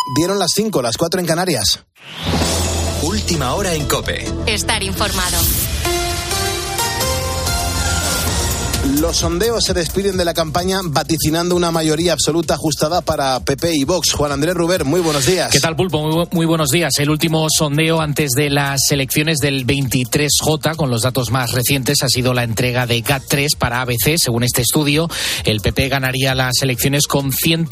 Dieron las 5, las 4 en Canarias. Última hora en COPE. Estar informado. Los sondeos se despiden de la campaña vaticinando una mayoría absoluta ajustada para PP y Vox. Juan Andrés Ruber, muy buenos días. ¿Qué tal, Pulpo? Muy buenos días. El último sondeo antes de las elecciones del 23J, con los datos más recientes, ha sido la entrega de GAT3 para ABC. Según este estudio, el PP ganaría las elecciones con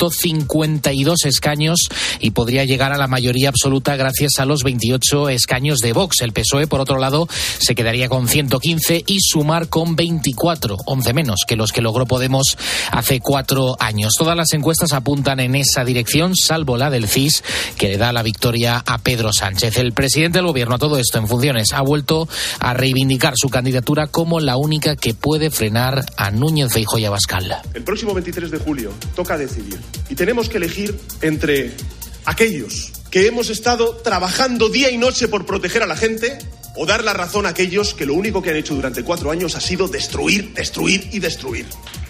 152 escaños y podría llegar a la mayoría absoluta gracias a los 28 escaños de Vox. El PSOE, por otro lado, se quedaría con 115 y Sumar con 24, 11 menos que los que logró Podemos hace 4 años. Todas las encuestas apuntan en esa dirección, salvo la del CIS, que le da la victoria a Pedro Sánchez. El presidente del gobierno, a todo esto en funciones, ha vuelto a reivindicar su candidatura como la única que puede frenar a Núñez Feijóo y Abascal. El próximo 23 de julio toca decidir y tenemos que elegir entre aquellos que hemos estado trabajando día y noche por proteger a la gente o dar la razón a aquellos que lo único que han hecho durante 4 años ha sido destruir, destruir y destruir.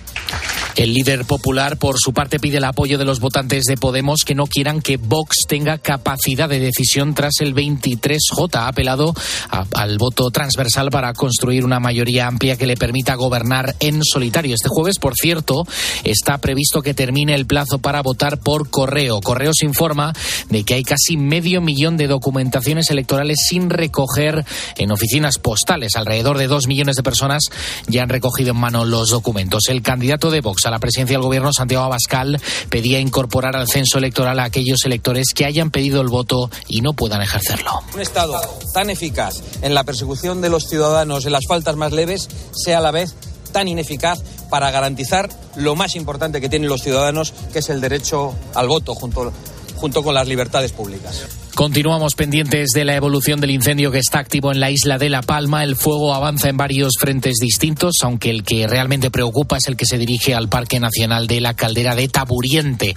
El líder popular, por su parte, pide el apoyo de los votantes de Podemos que no quieran que Vox tenga capacidad de decisión tras el 23J. Ha apelado al voto transversal para construir una mayoría amplia que le permita gobernar en solitario. Este jueves, por cierto, está previsto que termine el plazo para votar por correo. Correos informa de que hay casi 500.000 de documentaciones electorales sin recoger en oficinas postales. Alrededor de 2 millones de personas ya han recogido en mano los documentos. El candidato de Vox a la presidencia del gobierno, Santiago Abascal, pedía incorporar al censo electoral a aquellos electores que hayan pedido el voto y no puedan ejercerlo. Un Estado tan eficaz en la persecución de los ciudadanos en las faltas más leves sea a la vez tan ineficaz para garantizar lo más importante que tienen los ciudadanos, que es el derecho al voto junto con las libertades públicas. Continuamos pendientes de la evolución del incendio que está activo en la isla de La Palma. El fuego avanza en varios frentes distintos, aunque el que realmente preocupa es el que se dirige al Parque Nacional de la Caldera de Taburiente.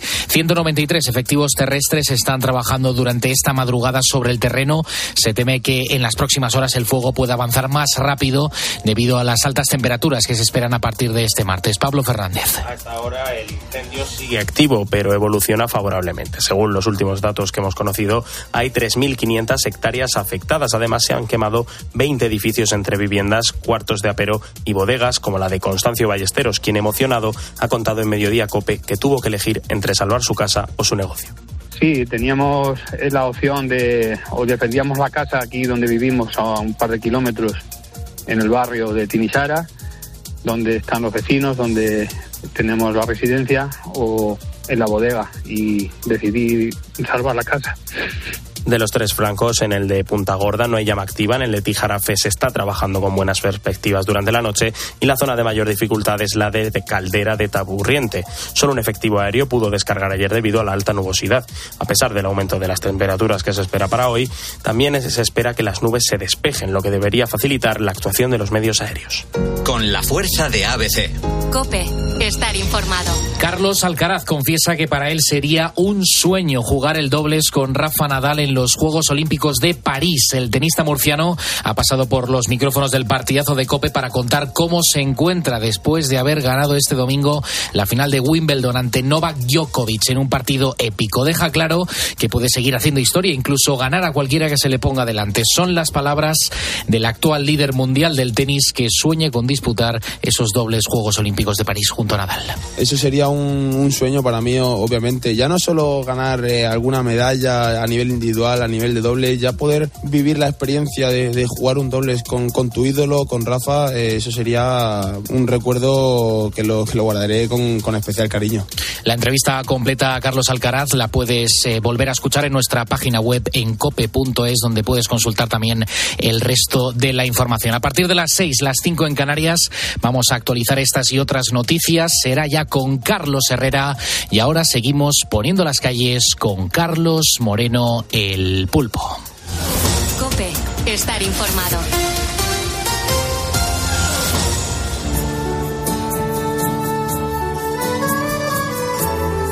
193 efectivos terrestres están trabajando durante esta madrugada sobre el terreno. Se teme que en las próximas horas el fuego pueda avanzar más rápido debido a las altas temperaturas que se esperan a partir de este martes. Pablo Fernández. A esta hora el incendio sigue activo, pero evoluciona favorablemente. Según los últimos datos que hemos conocido, hay 3.500 hectáreas afectadas. Además, se han quemado 20 edificios entre viviendas, cuartos de apero y bodegas, como la de Constancio Ballesteros, quien, emocionado, ha contado en Mediodía COPE que tuvo que elegir entre salvar su casa o su negocio. Sí, teníamos la opción o defendíamos la casa aquí donde vivimos a un par de kilómetros, en el barrio de Timișoara, donde están los vecinos, donde tenemos la residencia, o en la bodega, y decidí salvar la casa. De los 3 francos, en el de Punta Gorda no hay llama activa, en el de Tijarafe se está trabajando con buenas perspectivas durante la noche y la zona de mayor dificultad es la de Caldera de Taburiente. Solo un efectivo aéreo pudo descargar ayer debido a la alta nubosidad. A pesar del aumento de las temperaturas que se espera para hoy, también se espera que las nubes se despejen, lo que debería facilitar la actuación de los medios aéreos. Con la fuerza de ABC. COPE. Estar informado. Carlos Alcaraz confiesa que para él sería un sueño jugar el dobles con Rafa Nadal en los Juegos Olímpicos de París. El tenista murciano ha pasado por los micrófonos del partidazo de COPE para contar cómo se encuentra después de haber ganado este domingo la final de Wimbledon ante Novak Djokovic en un partido épico. Deja claro que puede seguir haciendo historia, incluso ganar a cualquiera que se le ponga delante. Son las palabras del actual líder mundial del tenis que sueña con disputar esos dobles Juegos Olímpicos de París junto a Nadal. Eso sería un sueño para mí, obviamente. Ya no solo ganar alguna medalla a nivel individual, a nivel de doble, ya poder vivir la experiencia de jugar un dobles con tu ídolo, con Rafa, eso sería un recuerdo que lo guardaré con especial cariño. La entrevista completa a Carlos Alcaraz la puedes volver a escuchar en nuestra página web en cope.es, donde puedes consultar también el resto de la información. A partir de las 6, las 5 en Canarias, vamos a actualizar estas y otras noticias. Será ya con Carlos Herrera y ahora seguimos poniendo las calles con Carlos Moreno, el Pulpo. COPE. Estar informado.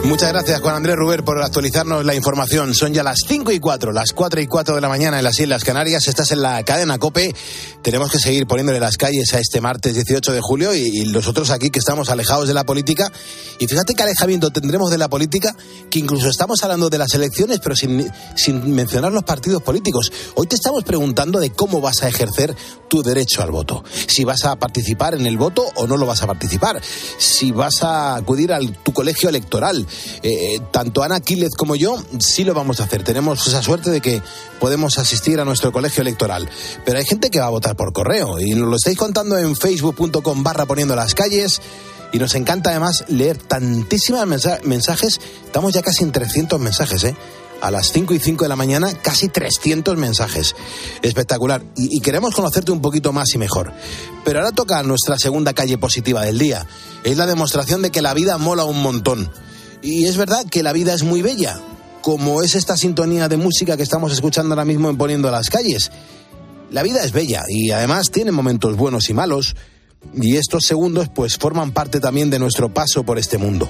Muchas gracias, Juan Andrés Ruber, por actualizarnos la información. Son ya las 5:04, las 4:04 de la mañana en las Islas Canarias. Estás en la cadena COPE. Tenemos que seguir poniéndole las calles a este martes 18 de julio y nosotros aquí que estamos alejados de la política. Y fíjate qué alejamiento tendremos de la política, que incluso estamos hablando de las elecciones, pero sin mencionar los partidos políticos. Hoy te estamos preguntando de cómo vas a ejercer tu derecho al voto. Si vas a participar en el voto o no lo vas a participar. Si vas a acudir a tu colegio electoral. Tanto Ana Quílez como yo sí lo vamos a hacer. Tenemos esa suerte de que podemos asistir a nuestro colegio electoral. Pero hay gente que va a votar por correo y nos lo estáis contando en facebook.com/poniendo las calles. Y nos encanta además leer tantísimos mensajes. Estamos ya casi en 300 mensajes, A las 5:05 de la mañana, casi 300 mensajes. Espectacular. Y queremos conocerte un poquito más y mejor. Pero ahora toca nuestra segunda calle positiva del día. Es la demostración de que la vida mola un montón. Y es verdad que la vida es muy bella, como es esta sintonía de música que estamos escuchando ahora mismo en Poniendo las Calles. La vida es bella y además tiene momentos buenos y malos, y estos segundos pues forman parte también de nuestro paso por este mundo.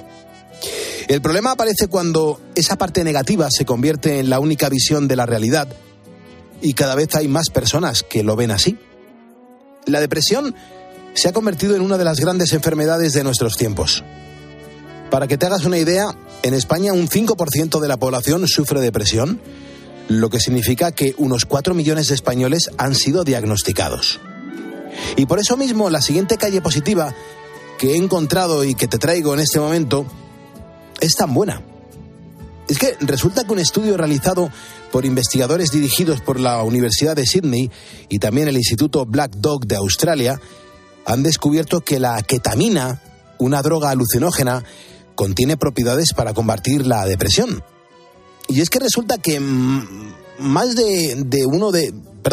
El problema aparece cuando esa parte negativa se convierte en la única visión de la realidad y cada vez hay más personas que lo ven así. La depresión se ha convertido en una de las grandes enfermedades de nuestros tiempos. Para que te hagas una idea, en España un 5% de la población sufre depresión, lo que significa que unos 4 millones de españoles han sido diagnosticados. Y por eso mismo la siguiente calle positiva que he encontrado y que te traigo en este momento es tan buena. Es que resulta que un estudio realizado por investigadores dirigidos por la Universidad de Sydney y también el Instituto Black Dog de Australia han descubierto que la ketamina, una droga alucinógena, contiene propiedades para combatir la depresión. Y es que resulta que más de uno de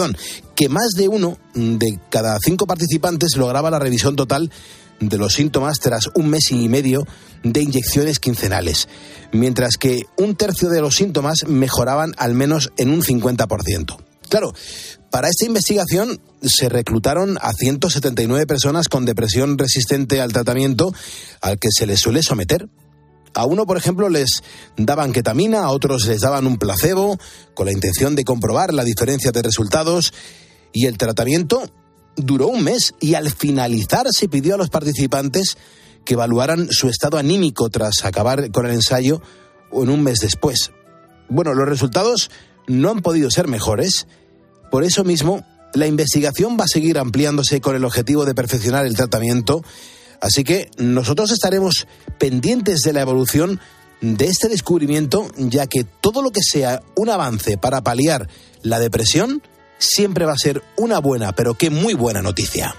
cada 5 participantes lograba la revisión total de los síntomas tras un mes y medio de inyecciones quincenales, mientras que 1/3 de los síntomas mejoraban al menos en un 50%. Claro, para esta investigación se reclutaron a 179 personas con depresión resistente al tratamiento al que se les suele someter. A uno, por ejemplo, les daban ketamina, a otros les daban un placebo, con la intención de comprobar la diferencia de resultados, y el tratamiento duró un mes y al finalizar se pidió a los participantes que evaluaran su estado anímico tras acabar con el ensayo o en un mes después. Bueno, los resultados no han podido ser mejores. Por eso mismo, la investigación va a seguir ampliándose con el objetivo de perfeccionar el tratamiento. Así que nosotros estaremos pendientes de la evolución de este descubrimiento, ya que todo lo que sea un avance para paliar la depresión siempre va a ser una buena, pero que muy buena noticia.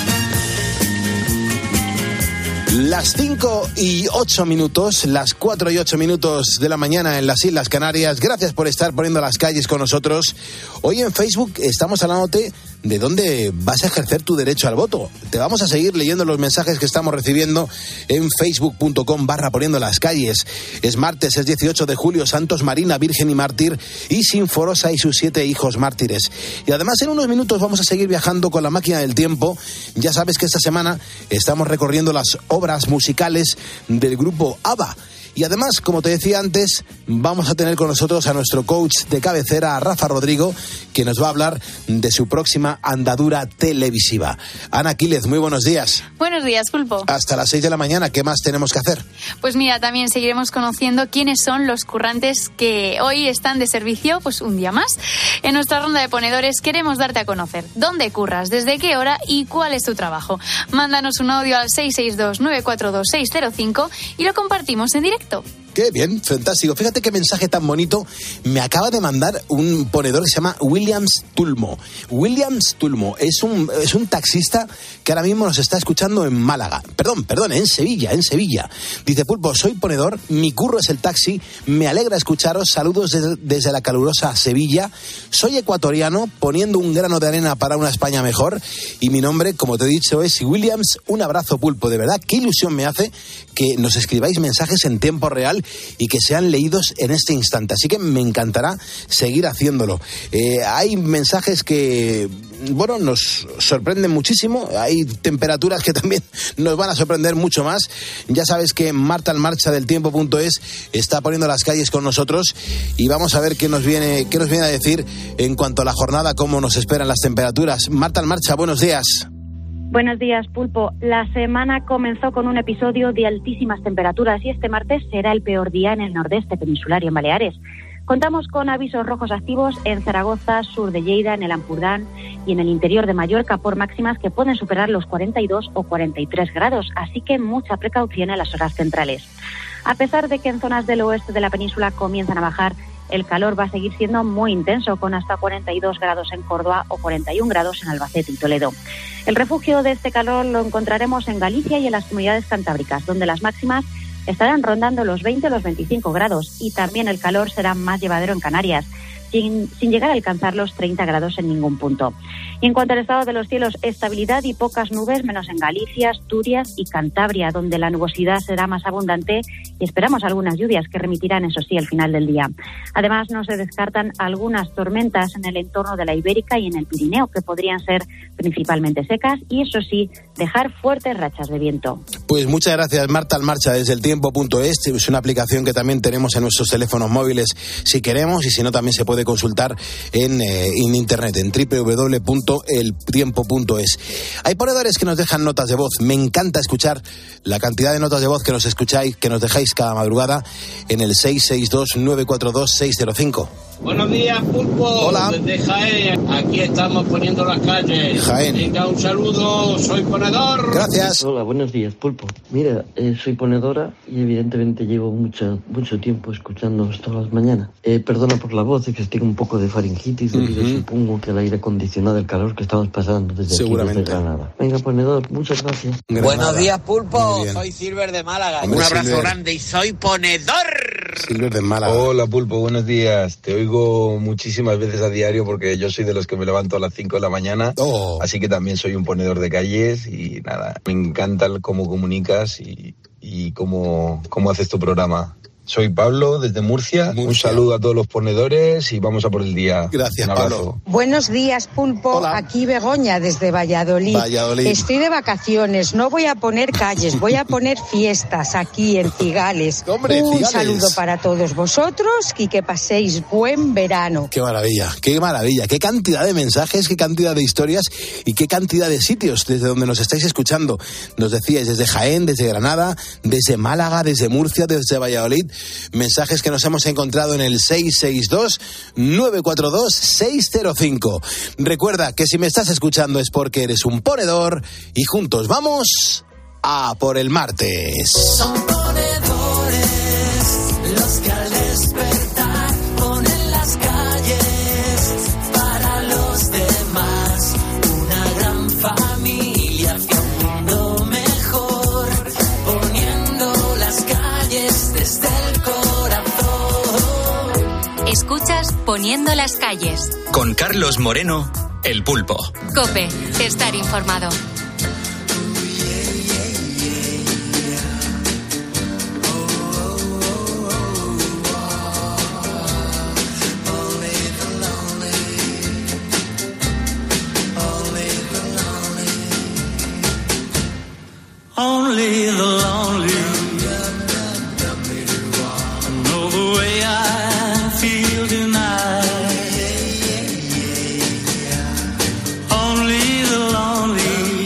Las 5:08, las 4:08 de la mañana en las Islas Canarias. Gracias por estar poniendo las calles con nosotros. Hoy en Facebook estamos hablándote de dónde vas a ejercer tu derecho al voto. Te vamos a seguir leyendo los mensajes que estamos recibiendo en facebook.com/poniendo las calles. Es martes, es 18 de julio, Santos Marina, Virgen y Mártir, y Sinforosa y sus 7 hijos mártires. Y además en unos minutos vamos a seguir viajando con la máquina del tiempo. Ya sabes que esta semana estamos recorriendo las obras musicales del grupo ABBA. Y además, como te decía antes, vamos a tener con nosotros a nuestro coach de cabecera, a Rafa Rodrigo, que nos va a hablar de su próxima andadura televisiva. Ana Quílez, muy buenos días. Buenos días, Pulpo. Hasta las 6 de la mañana, ¿qué más tenemos que hacer? Pues mira, también seguiremos conociendo quiénes son los currantes que hoy están de servicio, pues un día más. En nuestra ronda de ponedores queremos darte a conocer dónde curras, desde qué hora y cuál es tu trabajo. Mándanos un audio al 662-942-605 y lo compartimos en directo. Qué bien, fantástico. Fíjate qué mensaje tan bonito me acaba de mandar un ponedor que se llama Williams Tulmo. Williams Tulmo es un taxista que ahora mismo nos está escuchando en Málaga. Perdón, en Sevilla. Dice: Pulpo, soy ponedor, mi curro es el taxi, me alegra escucharos, saludos desde la calurosa Sevilla. Soy ecuatoriano, poniendo un grano de arena para una España mejor, y mi nombre, como te he dicho, es Williams. Un abrazo, Pulpo, de verdad, qué ilusión me hace que nos escribáis mensajes en tiempo real móvil y que sean leídos en este instante. Así que me encantará seguir haciéndolo. Hay mensajes que, bueno, nos sorprenden muchísimo. Hay temperaturas que también nos van a sorprender mucho más. Ya sabes que Marta en Marcha del Tiempo.es está poniendo las calles con nosotros y vamos a ver qué nos viene a decir en cuanto a la jornada, cómo nos esperan las temperaturas. Marta en Marcha, buenos días. Buenos días, Pulpo. La semana comenzó con un episodio de altísimas temperaturas y este martes será el peor día en el nordeste peninsular y en Baleares. Contamos con avisos rojos activos en Zaragoza, sur de Lleida, en el Ampurdán y en el interior de Mallorca por máximas que pueden superar los 42 o 43 grados, así que mucha precaución en las horas centrales. A pesar de que en zonas del oeste de la península comienzan a bajar, el calor va a seguir siendo muy intenso, con hasta 42 grados en Córdoba o 41 grados en Albacete y Toledo. El refugio de este calor lo encontraremos en Galicia y en las comunidades cantábricas, donde las máximas estarán rondando los 20 o los 25 grados y también el calor será más llevadero en Canarias, sin llegar a alcanzar los 30 grados en ningún punto. Y en cuanto al estado de los cielos, estabilidad y pocas nubes, menos en Galicia, Asturias y Cantabria, donde la nubosidad será más abundante y esperamos algunas lluvias que remitirán, eso sí, al final del día. Además, no se descartan algunas tormentas en el entorno de la Ibérica y en el Pirineo, que podrían ser principalmente secas y, eso sí, dejar fuertes rachas de viento. Pues muchas gracias, Marta en Marcha desde el Tiempo.es. Es una aplicación que también tenemos en nuestros teléfonos móviles si queremos, y si no también se puede consultar en internet, en www.eltiempo.es. Hay ponedores que nos dejan notas de voz. Me encanta escuchar la cantidad de notas de voz que nos escucháis, que nos dejáis cada madrugada en el 662-942-605. Buenos días, Pulpo. Hola. Desde Jaén. Aquí estamos poniendo las calles. Jaén. Venga, un saludo. Soy ponedor. Gracias. Hola, buenos días, Pulpo. Mira, soy ponedora y evidentemente llevo mucho tiempo escuchándoos todas las mañanas. Perdona por la voz, es que tengo un poco de faringitis debido, supongo, que al aire acondicionado, el calor que estamos pasando desde aquí, desde Granada. Venga, ponedor, muchas gracias. Granada. Buenos días, Pulpo. Soy Silver de Málaga. Hombre, un abrazo Silver. grande y soy ponedor. Silver de Málaga. Hola, Pulpo, buenos días. Te oigo muchísimas veces a diario porque yo soy de los que me levanto a las 5 de la mañana. Así que también soy un ponedor de calles y nada, me encanta cómo comunicas y cómo haces tu programa. Soy Pablo, desde Murcia. Un saludo a todos los ponedores y vamos a por el día. Gracias, un abrazo. Pablo. Buenos días, Pulpo. Hola. Aquí Begoña, desde Valladolid. Estoy de vacaciones, no voy a poner calles, voy a poner fiestas aquí en Cigales. Hombre, un Cigales. saludo para todos vosotros y que paséis buen verano. Qué maravilla, qué maravilla, qué cantidad de mensajes, qué cantidad de historias y qué cantidad de sitios desde donde nos estáis escuchando. Nos decíais desde Jaén, desde Granada, desde Málaga, desde Murcia, desde Valladolid. Mensajes que nos hemos encontrado en el 662-942-605. Recuerda que si me estás escuchando es porque eres un ponedor y juntos vamos a por el martes. Son ponedores los que al despertar ponen las calles para los demás. Una gran familia hacia un mundo mejor, poniendo las calles desde el corazón. Escuchas Poniendo las calles. Con Carlos Moreno, El Pulpo. COPE, estar informado. Only the lonely know the way I feel tonight. Only the lonely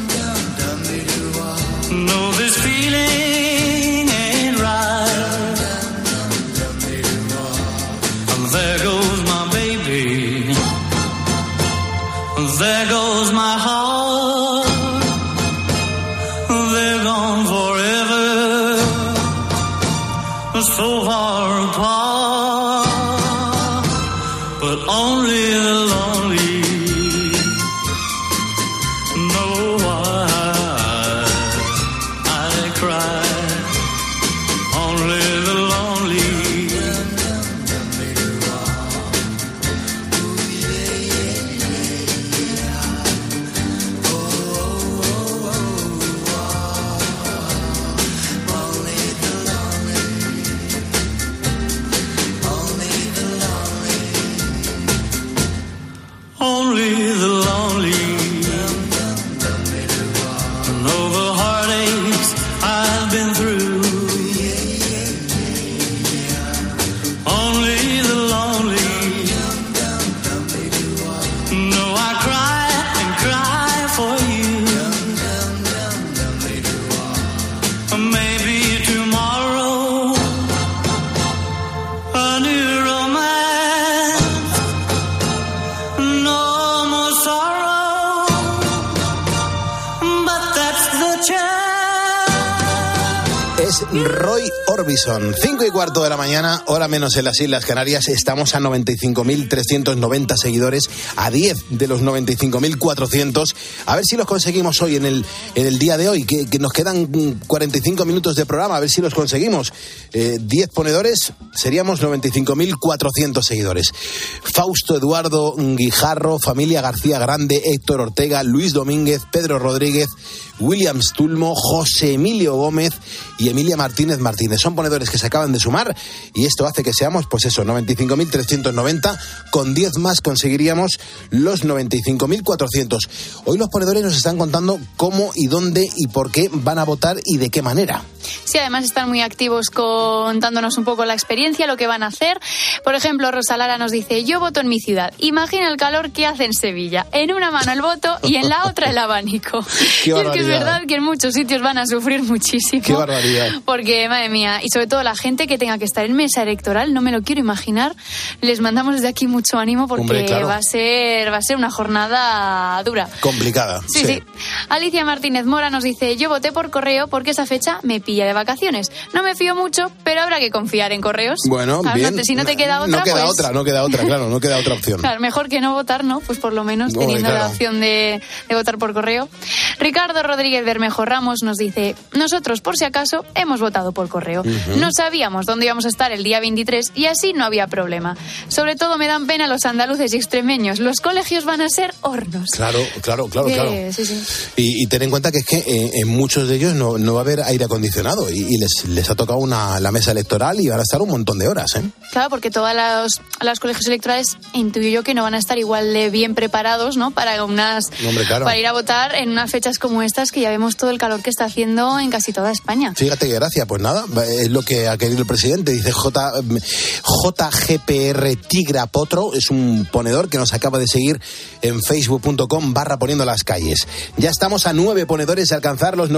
know this feeling ain't right. And there goes my baby, there goes my heart. They're gone forever, so far apart. But only the lonely know why I cry. Only the lonely. Roy Orbison. 5:15 de la mañana, hora menos en las Islas Canarias. Estamos a 95.390 seguidores, a 10 de los 95.400. A ver si los conseguimos hoy en el día de hoy, que nos quedan 45 minutos de programa, a ver si los conseguimos. 10 ponedores, seríamos 95.400 seguidores. Fausto Eduardo Guijarro, familia García Grande, Héctor Ortega, Luis Domínguez, Pedro Rodríguez, Williams Tulmo, José Emilio Gómez y Emilia Martínez Martínez. Son ponedores que se acaban de sumar y esto hace que seamos, pues eso, 95.390. Con 10 más conseguiríamos los 95.400. Hoy los ponedores nos están contando cómo y dónde y por qué van a votar y de qué manera. Sí, además están muy activos contándonos un poco la experiencia, lo que van a hacer. Por ejemplo, Rosa Lara nos dice: yo voto en mi ciudad. Imagina el calor que hace en Sevilla. En una mano el voto y en la otra el abanico. Y es que es verdad que en muchos sitios van a sufrir muchísimo. ¡Qué barbaridad! Porque, madre mía, y sobre todo la gente que tenga que estar en mesa electoral, no me lo quiero imaginar. Les mandamos desde aquí mucho ánimo porque hombre, claro, va a ser una jornada dura. Complicada. Sí. Alicia Martínez Mora nos dice: yo voté por correo porque esa fecha me pilla de vacaciones. No me fío mucho, pero habrá que confiar en correos. Bueno, bien. Si no te queda otra, no queda otra opción. Claro, mejor que no votar, ¿no? Pues por lo menos teniendo la opción de votar por correo. Ricardo Rodríguez Bermejo Ramos nos dice: nosotros, por si acaso, hemos votado por correo. No sabíamos dónde íbamos a estar el día 23 y así no había problema. Sobre todo me dan pena los andaluces y extremeños. Los colegios van a ser hornos. Claro. Sí. Y ten en cuenta que es que en muchos de ellos no va a haber aire acondicionado y les ha tocado la mesa electoral y van a estar un montón de horas, ¿eh? Claro, porque todos los colegios electorales intuyo yo que no van a estar igual de bien preparados, ¿no? Para para ir a votar en unas fechas como estas, que ya vemos todo el calor que está haciendo en casi toda España. Fíjate qué gracia, pues nada, es lo que ha querido el presidente. Dice JGPR Tigra Potro, es un ponedor que nos acaba de seguir en facebook.com/poniendo las calles. Ya estamos a 9 ponedores de alcanzar los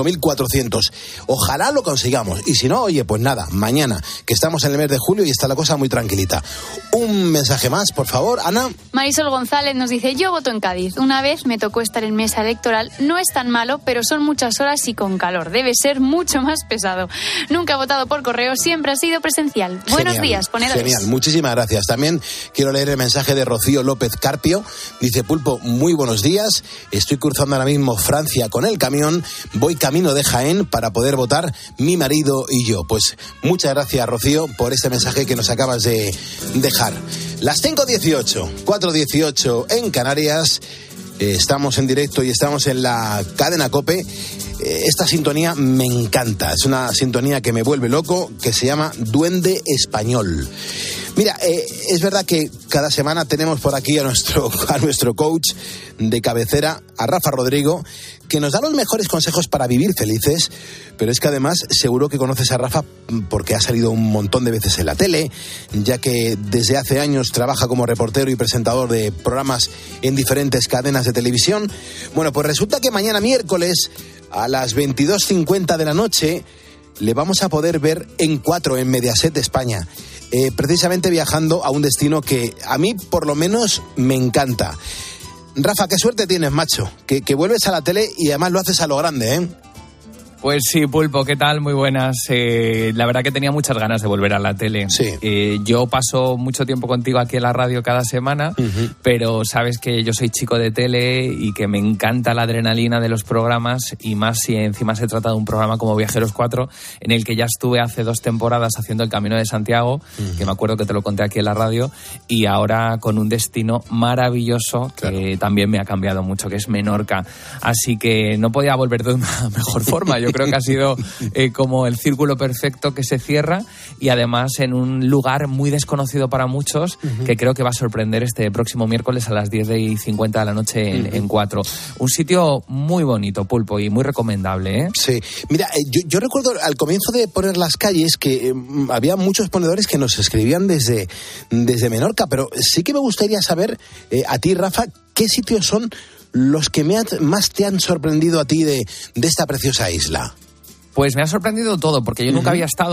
95.400. Ojalá lo consigamos. Y si no, oye, pues nada, mañana, que estamos en el mes de julio y está la cosa muy tranquilita. Un mensaje más, por favor, Ana. Marisol González nos dice: yo voto en Cádiz. Una vez me tocó estar en mesa electoral. No es tan malo, pero son muchas horas y con calor. Debe ser mucho más pesado. Nunca he votado por correo, siempre ha sido presencial. Buenos días, ponedores. Genial, muchísimas gracias. También quiero leer el mensaje de Rocío López Carpio. Dice: Pulpo, muy buenos días. Estoy cruzando ahora mismo Francia con el camión. Voy camino de Jaén para poder votar mi marido y yo. Pues muchas gracias, Rocío, por este mensaje que nos acabas de dejar. Las 5:18, 4:18 en Canarias. Estamos en directo y estamos en la cadena COPE. Esta sintonía me encanta. Es una sintonía que me vuelve loco, que se llama Duende Español. Mira, es verdad que cada semana tenemos por aquí a nuestro coach de cabecera, a Rafa Rodrigo, que nos da los mejores consejos para vivir felices, pero es que además seguro que conoces a Rafa porque ha salido un montón de veces en la tele, ya que desde hace años trabaja como reportero y presentador de programas en diferentes cadenas de televisión. Bueno, pues resulta que mañana miércoles a las 22:50 de la noche le vamos a poder ver en 4 en Mediaset España. Precisamente viajando a un destino que a mí por lo menos me encanta. Rafa, qué suerte tienes, macho, que vuelves a la tele y además lo haces a lo grande, ¿eh? Pues sí, Pulpo, ¿qué tal? Muy buenas. La verdad que tenía muchas ganas de volver a la tele. Sí. Yo paso mucho tiempo contigo aquí en la radio cada semana, pero sabes que yo soy chico de tele y que me encanta la adrenalina de los programas, y más si encima se trata de un programa como Viajeros 4, en el que ya estuve hace 2 temporadas haciendo el Camino de Santiago, que me acuerdo que te lo conté aquí en la radio, y ahora con un destino maravilloso que también me ha cambiado mucho, que es Menorca. Así que no podía volver de una mejor forma. Yo creo que ha sido como el círculo perfecto que se cierra, y además en un lugar muy desconocido para muchos, que creo que va a sorprender este próximo miércoles a las 10:50 de la noche en 4. Un sitio muy bonito, Pulpo, y muy recomendable, ¿eh? Sí. Mira, yo recuerdo al comienzo de Poner las calles que había muchos ponedores que nos escribían desde Menorca, pero sí que me gustaría saber, a ti, Rafa, ¿qué sitios son los que más te han sorprendido a ti de esta preciosa isla? Pues me ha sorprendido todo, porque yo nunca había estado,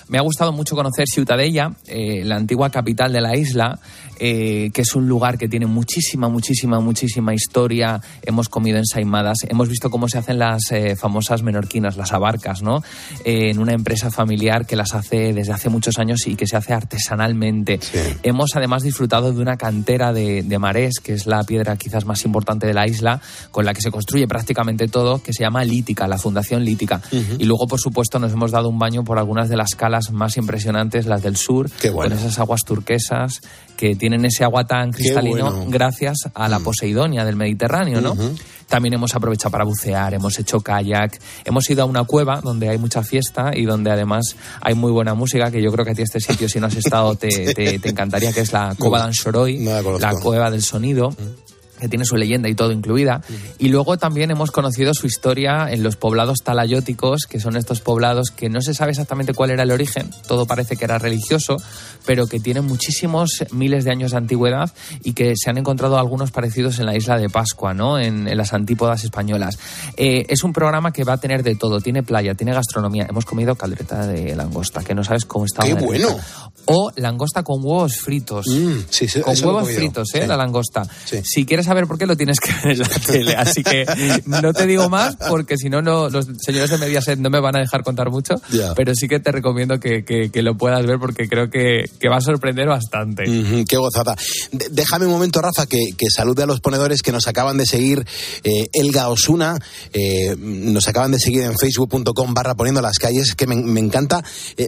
Me ha gustado mucho conocer Ciutadella, la antigua capital de la isla, que es un lugar que tiene muchísima historia. Hemos comido ensaimadas, hemos visto cómo se hacen las famosas menorquinas, las abarcas, ¿no? En una empresa familiar que las hace desde hace muchos años y que se hace artesanalmente. Sí. Hemos además disfrutado de una cantera de marés, que es la piedra quizás más importante de la isla, con la que se construye prácticamente todo, que se llama Lítica, la Fundación Lítica. Y luego, por supuesto, nos hemos dado un baño por algunas de las calas más impresionantes, las del sur, con esas aguas turquesas que tienen ese agua tan cristalino gracias a la Poseidonia del Mediterráneo, ¿no? También hemos aprovechado para bucear, hemos hecho kayak, hemos ido a una cueva donde hay mucha fiesta y donde además hay muy buena música, que yo creo que a ti este sitio, si no has estado, te encantaría, que es la Cova d'en Soroll, la cueva del sonido, que tiene su leyenda y todo incluida. Y luego también hemos conocido su historia en los poblados talayóticos, que son estos poblados que no se sabe exactamente cuál era el origen, todo parece que era religioso, pero que tienen muchísimos miles de años de antigüedad y que se han encontrado algunos parecidos en la isla de Pascua, ¿no? En las antípodas españolas. Es un programa que va a tener de todo, tiene playa, tiene gastronomía. Hemos comido caldereta de langosta, que no sabes cómo está. ¡Qué bueno! O langosta con huevos fritos. Con huevos fritos, la langosta. Sí. Si quieres saber por qué, lo tienes que ver en la tele. Así que no te digo más, porque si no, los señores de Mediaset no me van a dejar contar mucho. Pero sí que te recomiendo que lo puedas ver, porque creo que va a sorprender bastante. ¡Qué gozada! Déjame un momento, Rafa, que salude a los ponedores que nos acaban de seguir. Elga Osuna, nos acaban de seguir en facebook.com/poniendo las calles, que me encanta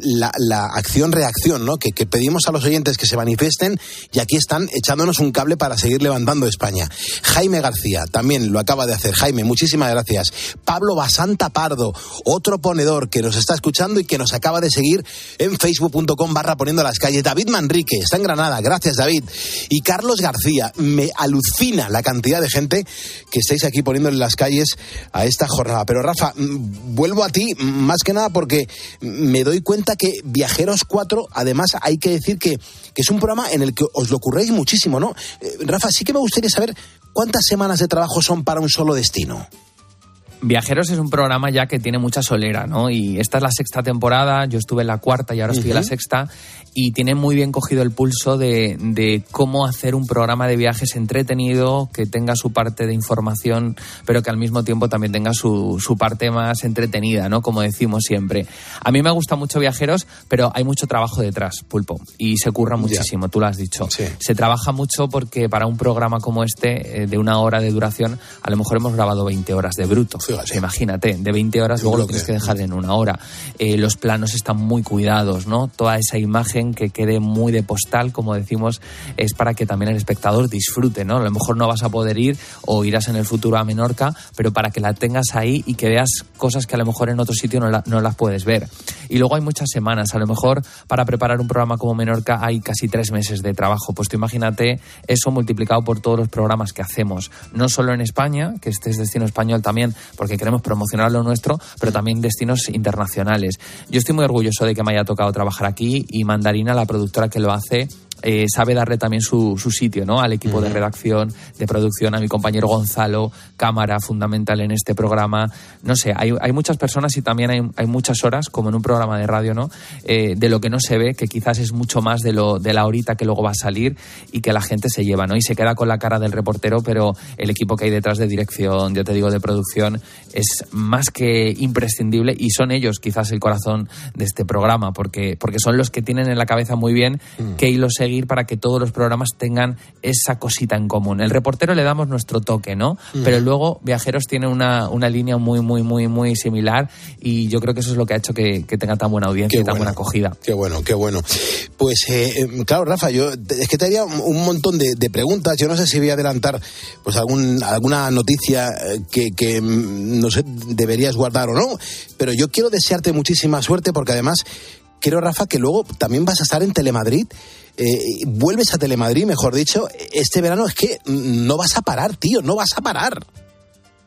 la acción-reacción, ¿no? Que pedimos a los oyentes que se manifiesten, y aquí están echándonos un cable para seguir levantando España. Jaime García también lo acaba de hacer. Jaime, muchísimas gracias. Pablo Basanta Pardo, otro ponedor que nos está escuchando y que nos acaba de seguir en facebook.com/poniendo las calles. David Manrique está en Granada, gracias David. Y Carlos García, me alucina la cantidad de gente que estáis aquí poniéndole las calles a esta jornada. Pero Rafa, vuelvo a ti más que nada porque me doy cuenta que Viajeros 4, además hay que decir que es un programa en el que os lo curráis muchísimo, ¿no? Rafa, sí que me gustaría saber cuántas semanas de trabajo son para un solo destino. Viajeros es un programa ya que tiene mucha solera, ¿no? Y esta es la 6ª temporada, yo estuve en la 4ª y ahora estoy en la 6ª, y tiene muy bien cogido el pulso de cómo hacer un programa de viajes entretenido, que tenga su parte de información, pero que al mismo tiempo también tenga su parte más entretenida, ¿no? Como decimos siempre. A mí me gusta mucho Viajeros, pero hay mucho trabajo detrás, Pulpo, y se curra muchísimo, tú lo has dicho. Sí. Se trabaja mucho porque para un programa como este, de 1 hora de duración, a lo mejor hemos grabado 20 horas de bruto. Fíjate. Imagínate, de 20 horas luego lo tienes que dejar en 1 hora. Los planos están muy cuidados, ¿no? Toda esa imagen que quede muy de postal, como decimos, es para que también el espectador disfrute, ¿no? A lo mejor no vas a poder ir o irás en el futuro a Menorca, pero para que la tengas ahí y que veas cosas que a lo mejor en otro sitio no las puedes ver. Y luego hay muchas semanas, a lo mejor para preparar un programa como Menorca hay casi 3 meses de trabajo. Pues tú imagínate eso multiplicado por todos los programas que hacemos, no solo en España, que este es destino español también, porque queremos promocionar lo nuestro, pero también destinos internacionales. Yo estoy muy orgulloso de que me haya tocado trabajar aquí, y Mandarina, la productora que lo hace, sabe darle también su sitio, ¿no? Al equipo de redacción, de producción, a mi compañero Gonzalo, cámara fundamental en este programa. No sé, hay muchas personas y también hay muchas horas, como en un programa de radio, ¿no? De lo que no se ve, que quizás es mucho más de la horita que luego va a salir y que la gente se lleva, ¿no? Y se queda con la cara del reportero, pero el equipo que hay detrás de dirección, yo te digo, de producción, es más que imprescindible, y son ellos quizás el corazón de este programa, porque son los que tienen en la cabeza muy bien qué hilo seguir para que todos los programas tengan esa cosita en común. El reportero le damos nuestro toque, ¿no? Pero luego Viajeros tiene una línea muy, muy, muy, muy similar, y yo creo que eso es lo que ha hecho que tenga tan buena audiencia y tan buena acogida. Qué bueno, qué bueno. Pues claro, Rafa, yo es que te haría un montón de preguntas. Yo no sé si voy a adelantar pues alguna noticia que no sé, deberías guardar o no, pero yo quiero desearte muchísima suerte, porque además creo, Rafa, que luego también vas a estar en Telemadrid. Vuelves a Telemadrid, mejor dicho, este verano. Es que no vas a parar, tío, no vas a parar.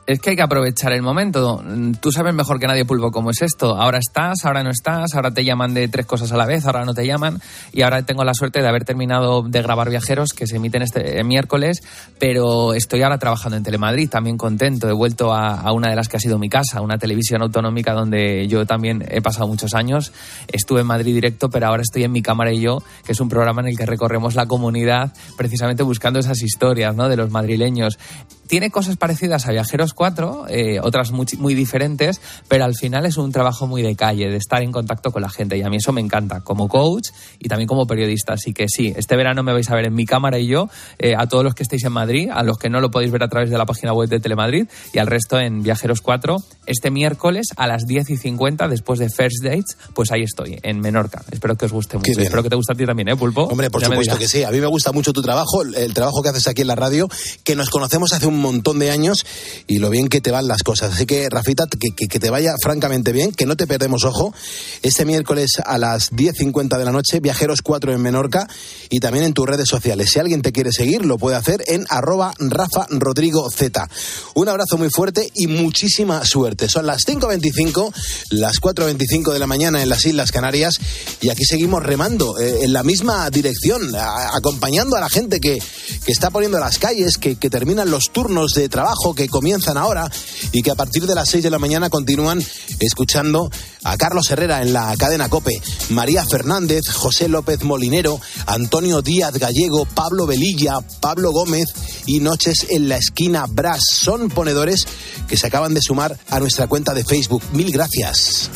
Es que hay que aprovechar el momento. Tú sabes mejor que nadie, Pulpo, cómo es esto. Ahora estás, ahora no estás, ahora te llaman de 3 cosas a la vez, ahora no te llaman. Y ahora tengo la suerte de haber terminado de grabar Viajeros, que se emiten este miércoles, pero estoy ahora trabajando en Telemadrid, también contento. He vuelto a una de las que ha sido mi casa, una televisión autonómica donde yo también he pasado muchos años. Estuve en Madrid Directo, pero ahora estoy en Mi Cámara y Yo, que es un programa en el que recorremos la comunidad precisamente buscando esas historias, ¿no?, de los madrileños. Tiene cosas parecidas a Viajeros 4, otras muy diferentes, pero al final es un trabajo muy de calle, de estar en contacto con la gente, y a mí eso me encanta, como coach y también como periodista. Así que sí, este verano me vais a ver en Mi Cámara y Yo, a todos los que estéis en Madrid, a los que no lo podéis ver a través de la página web de Telemadrid, y al resto en Viajeros 4, este miércoles a las 10:50, después de First Dates, pues ahí estoy, en Menorca. Espero que os guste mucho. Espero que te guste a ti también, Pulpo. Hombre, por supuesto que sí. A mí me gusta mucho tu trabajo, el trabajo que haces aquí en la radio, que nos conocemos hace un montón de años y lo bien que te van las cosas. Así que, Rafita, que te vaya francamente bien, que no te perdemos ojo. Este miércoles a las 10:50 de la noche, Viajeros 4 en Menorca, y también en tus redes sociales. Si alguien te quiere seguir, lo puede hacer en @RafaRodrigoZ. Un abrazo muy fuerte y muchísima suerte. Son las 5:25, las 4:25 de la mañana en las Islas Canarias, y aquí seguimos remando en la misma dirección, acompañando a la gente que está poniendo las calles, que terminan los turnos de trabajo, que comienzan ahora y que a partir de las 6 de la mañana continúan escuchando a Carlos Herrera en la cadena COPE, María Fernández, José López Molinero, Antonio Díaz Gallego, Pablo Velilla, Pablo Gómez y Noches en la Esquina Brass. Son ponedores que se acaban de sumar a nuestra cuenta de Facebook. Mil gracias.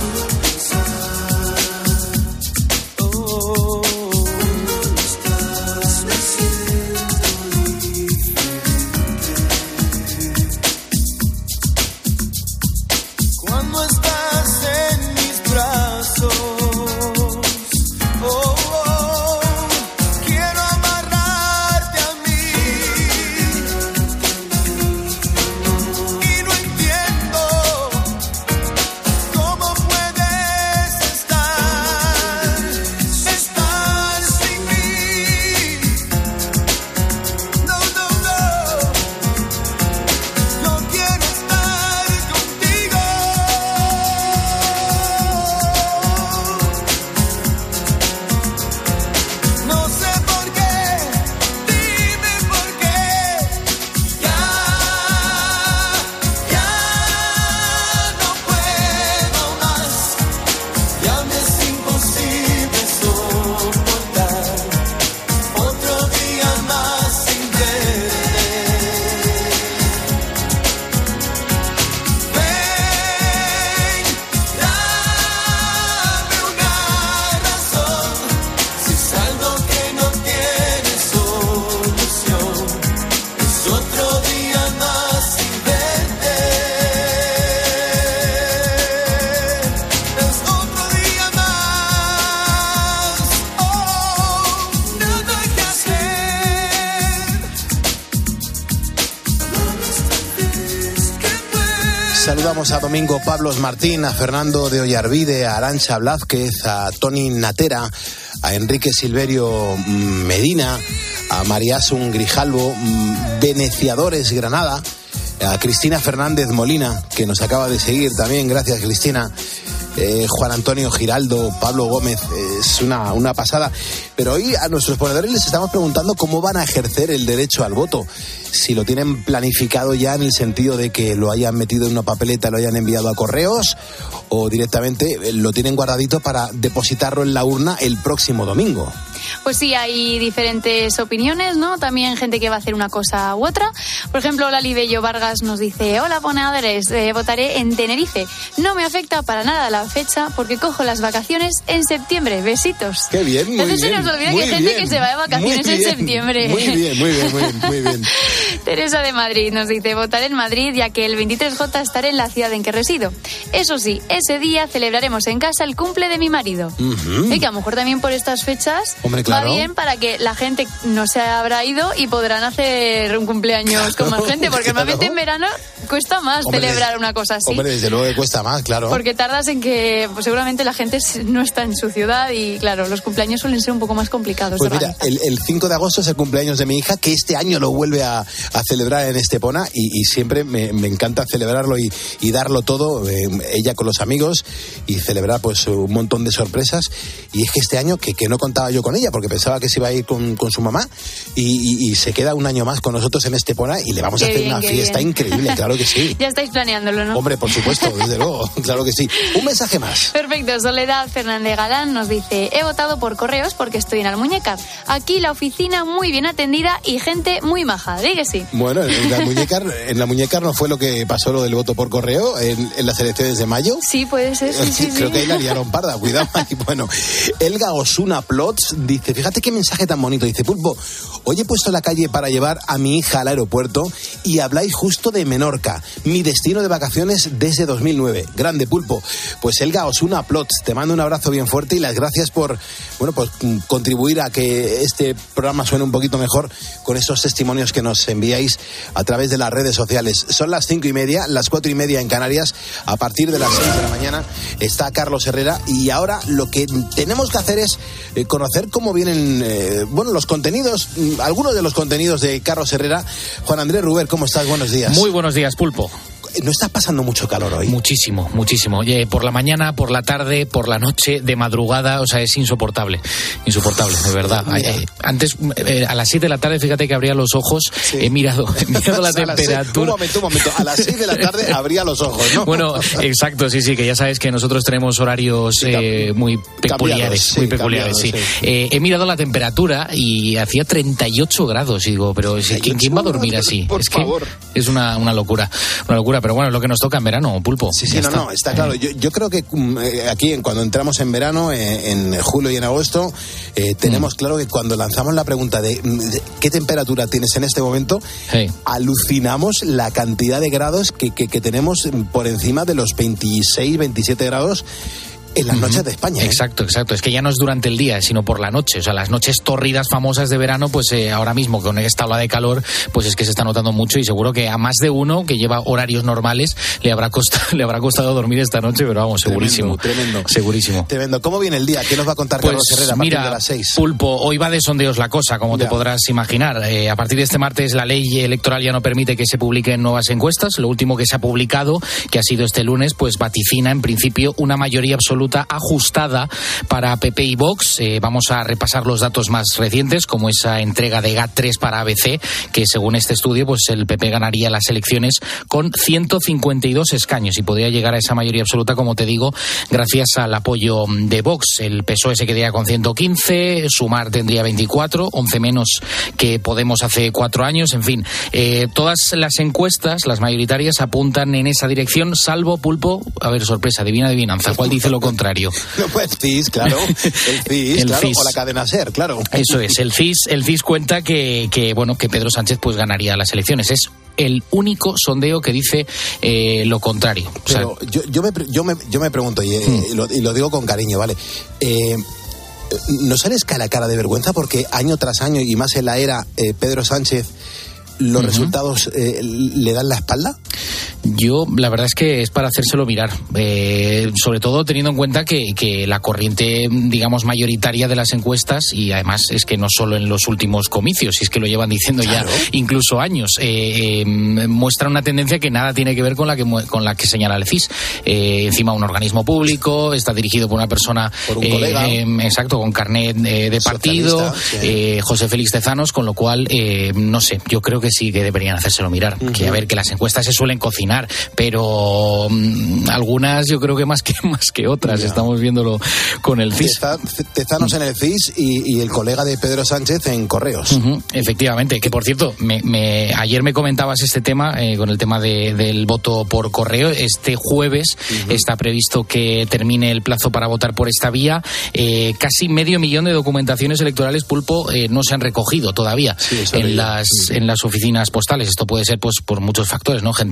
Saludamos a Domingo Pablos Martín, a Fernando de Ollarvide, a Arantxa Blázquez, a Toni Natera, a Enrique Silverio Medina, a Mariasun Grijalvo, Veneciadores Granada, a Cristina Fernández Molina, que nos acaba de seguir también, gracias Cristina, Juan Antonio Giraldo, Pablo Gómez, es una pasada. Pero hoy a nuestros ponedores les estamos preguntando cómo van a ejercer el derecho al voto, si lo tienen planificado ya en el sentido de que lo hayan metido en una papeleta, lo hayan enviado a correos, o directamente lo tienen guardadito para depositarlo en la urna el próximo domingo. Pues sí, hay diferentes opiniones, ¿no? También gente que va a hacer una cosa u otra. Por ejemplo, Lali Bello Vargas nos dice: hola, ponedores, votaré en Tenerife. No me afecta para nada la fecha porque cojo las vacaciones en septiembre. Besitos. Qué bien, muy bien. Entonces se nos olvida que hay gente que se va de vacaciones en septiembre. Muy bien. Teresa de Madrid nos dice: votaré en Madrid ya que el 23J estaré en la ciudad en que resido. Eso sí, ese día celebraremos en casa el cumple de mi marido. Y que a lo mejor también por estas fechas, hombre, claro, va bien para que la gente no se habrá ido y podrán hacer un cumpleaños con más gente, porque normalmente en verano cuesta más celebrar una cosa así. Hombre, desde luego que cuesta más, claro. Porque tardas en que pues, seguramente la gente no está en su ciudad y claro, los cumpleaños suelen ser un poco más complicados. Pues mira, el 5 de agosto es el cumpleaños de mi hija, que este año lo vuelve a a celebrar en Estepona y siempre me encanta celebrarlo y darlo todo, ella con los amigos, y celebrar pues un montón de sorpresas. Y es que este año, que no contaba yo con ella, porque pensaba que se iba a ir con su mamá, y se queda un año más con nosotros en Estepona, y le vamos a hacer una fiesta increíble, claro que sí. Ya estáis planeándolo, ¿no? Hombre, por supuesto, desde luego, claro que sí. Un mensaje más. Perfecto, Soledad Fernández Galán nos dice: he votado por correos porque estoy en Almuñécar. Aquí la oficina muy bien atendida y gente muy maja, ¿di que sí? Bueno, en la Muñécar no fue lo que pasó lo del voto por correo en las elecciones de mayo. Sí, puede ser, sí. Creo que ahí la liaron parda, cuidado. Y bueno, Elga Osuna Plots dice, fíjate qué mensaje tan bonito, dice: Pulpo, hoy he puesto la calle para llevar a mi hija al aeropuerto y habláis justo de Menorca, mi destino de vacaciones desde 2009. Grande, Pulpo. Pues Elga Osuna Plots, te mando un abrazo bien fuerte y las gracias por, bueno, pues contribuir a que este programa suene un poquito mejor con esos testimonios que nos enviáis a través de las redes sociales. Son las 5:30, las 4:30 en Canarias. A partir de las 6 de la mañana está Carlos Herrera, y ahora lo que tenemos que hacer es conocer cómo vienen los contenidos, algunos de los contenidos de Carlos Herrera. Juan Andrés Ruber, ¿cómo estás? Buenos días. Muy buenos días, Pulpo. ¿No estás pasando mucho calor hoy? Muchísimo. Por la mañana, por la tarde, por la noche, de madrugada, o sea, es insoportable, de verdad. Antes, a las 7 de la tarde, fíjate que abría los ojos, sí. he mirado la temperatura. Un momento, a las 6 de la tarde abría los ojos, ¿no? Bueno, exacto, sí, que ya sabes que nosotros tenemos horarios muy peculiares, sí. He mirado la temperatura y hacía 38 grados, y digo, pero ¿quién va a dormir así? Por favor. Es una locura, pero bueno, es lo que nos toca en verano, Pulpo. Sí, está claro. Yo creo que aquí, cuando entramos en verano, en julio y en agosto, tenemos claro que cuando lanzamos la pregunta de ¿qué temperatura tienes en este momento? Alucinamos la cantidad de grados que tenemos por encima de los 26, 27 grados en las noches de España. Exacto. Es que ya no es durante el día, sino por la noche. O sea, las noches tórridas famosas de verano, pues ahora mismo con esta ola de calor, pues es que se está notando mucho, y seguro que a más de uno que lleva horarios normales le habrá costado dormir esta noche, pero vamos, segurísimo. Tremendo. ¿Cómo viene el día? ¿Qué nos va a contar Carlos Herrera a partir de las 6? Pulpo, hoy va de sondeos la cosa, como te podrás imaginar. A partir de este martes la ley electoral ya no permite que se publiquen nuevas encuestas. Lo último que se ha publicado, que ha sido este lunes, pues vaticina en principio una mayoría absoluta ajustada para PP y Vox. Vamos a repasar los datos más recientes, como esa entrega de GAT3 para ABC, que según este estudio, pues el PP ganaría las elecciones con 152 escaños y podría llegar a esa mayoría absoluta, como te digo, gracias al apoyo de Vox. El PSOE se quedaría con 115, Sumar tendría 24, 11 menos que Podemos hace 4 años. En fin, todas las encuestas, las mayoritarias, apuntan en esa dirección, salvo, Pulpo, a ver, sorpresa, divina adivinanza, ¿cuál dice lo contrario? No, pues CIS, claro. El CIS, o la cadena SER, claro. Eso es, el CIS cuenta que Pedro Sánchez pues ganaría las elecciones. Es el único sondeo que dice lo contrario. Pero yo me pregunto, y lo digo con cariño, ¿vale? ¿No sales a la cara de vergüenza porque año tras año, y más en la era Pedro Sánchez, los resultados le dan la espalda? Yo, la verdad es que es para hacérselo mirar, sobre todo teniendo en cuenta que la corriente, digamos, mayoritaria de las encuestas, y además es que no solo en los últimos comicios, si es que lo llevan diciendo ya incluso años, muestra una tendencia que nada tiene que ver con la que señala el CIS. Encima, un organismo público, está dirigido por una persona, por un colega, exacto, con carnet de partido, José Félix Tezanos, con lo cual, no sé, yo creo que sí que deberían hacérselo mirar. Que a ver, que las encuestas se suelen cocinar, pero algunas yo creo que más que otras. Estamos viéndolo con el CIS. Tezanos en el CIS y el colega de Pedro Sánchez en Correos. Efectivamente, que por cierto, ayer me comentabas este tema, con el tema del voto por correo. Este jueves está previsto que termine el plazo para votar por esta vía. Casi 500.000 de documentaciones electorales, Pulpo, no se han recogido todavía en las oficinas postales. Esto puede ser pues por muchos factores, ¿no? Gente que está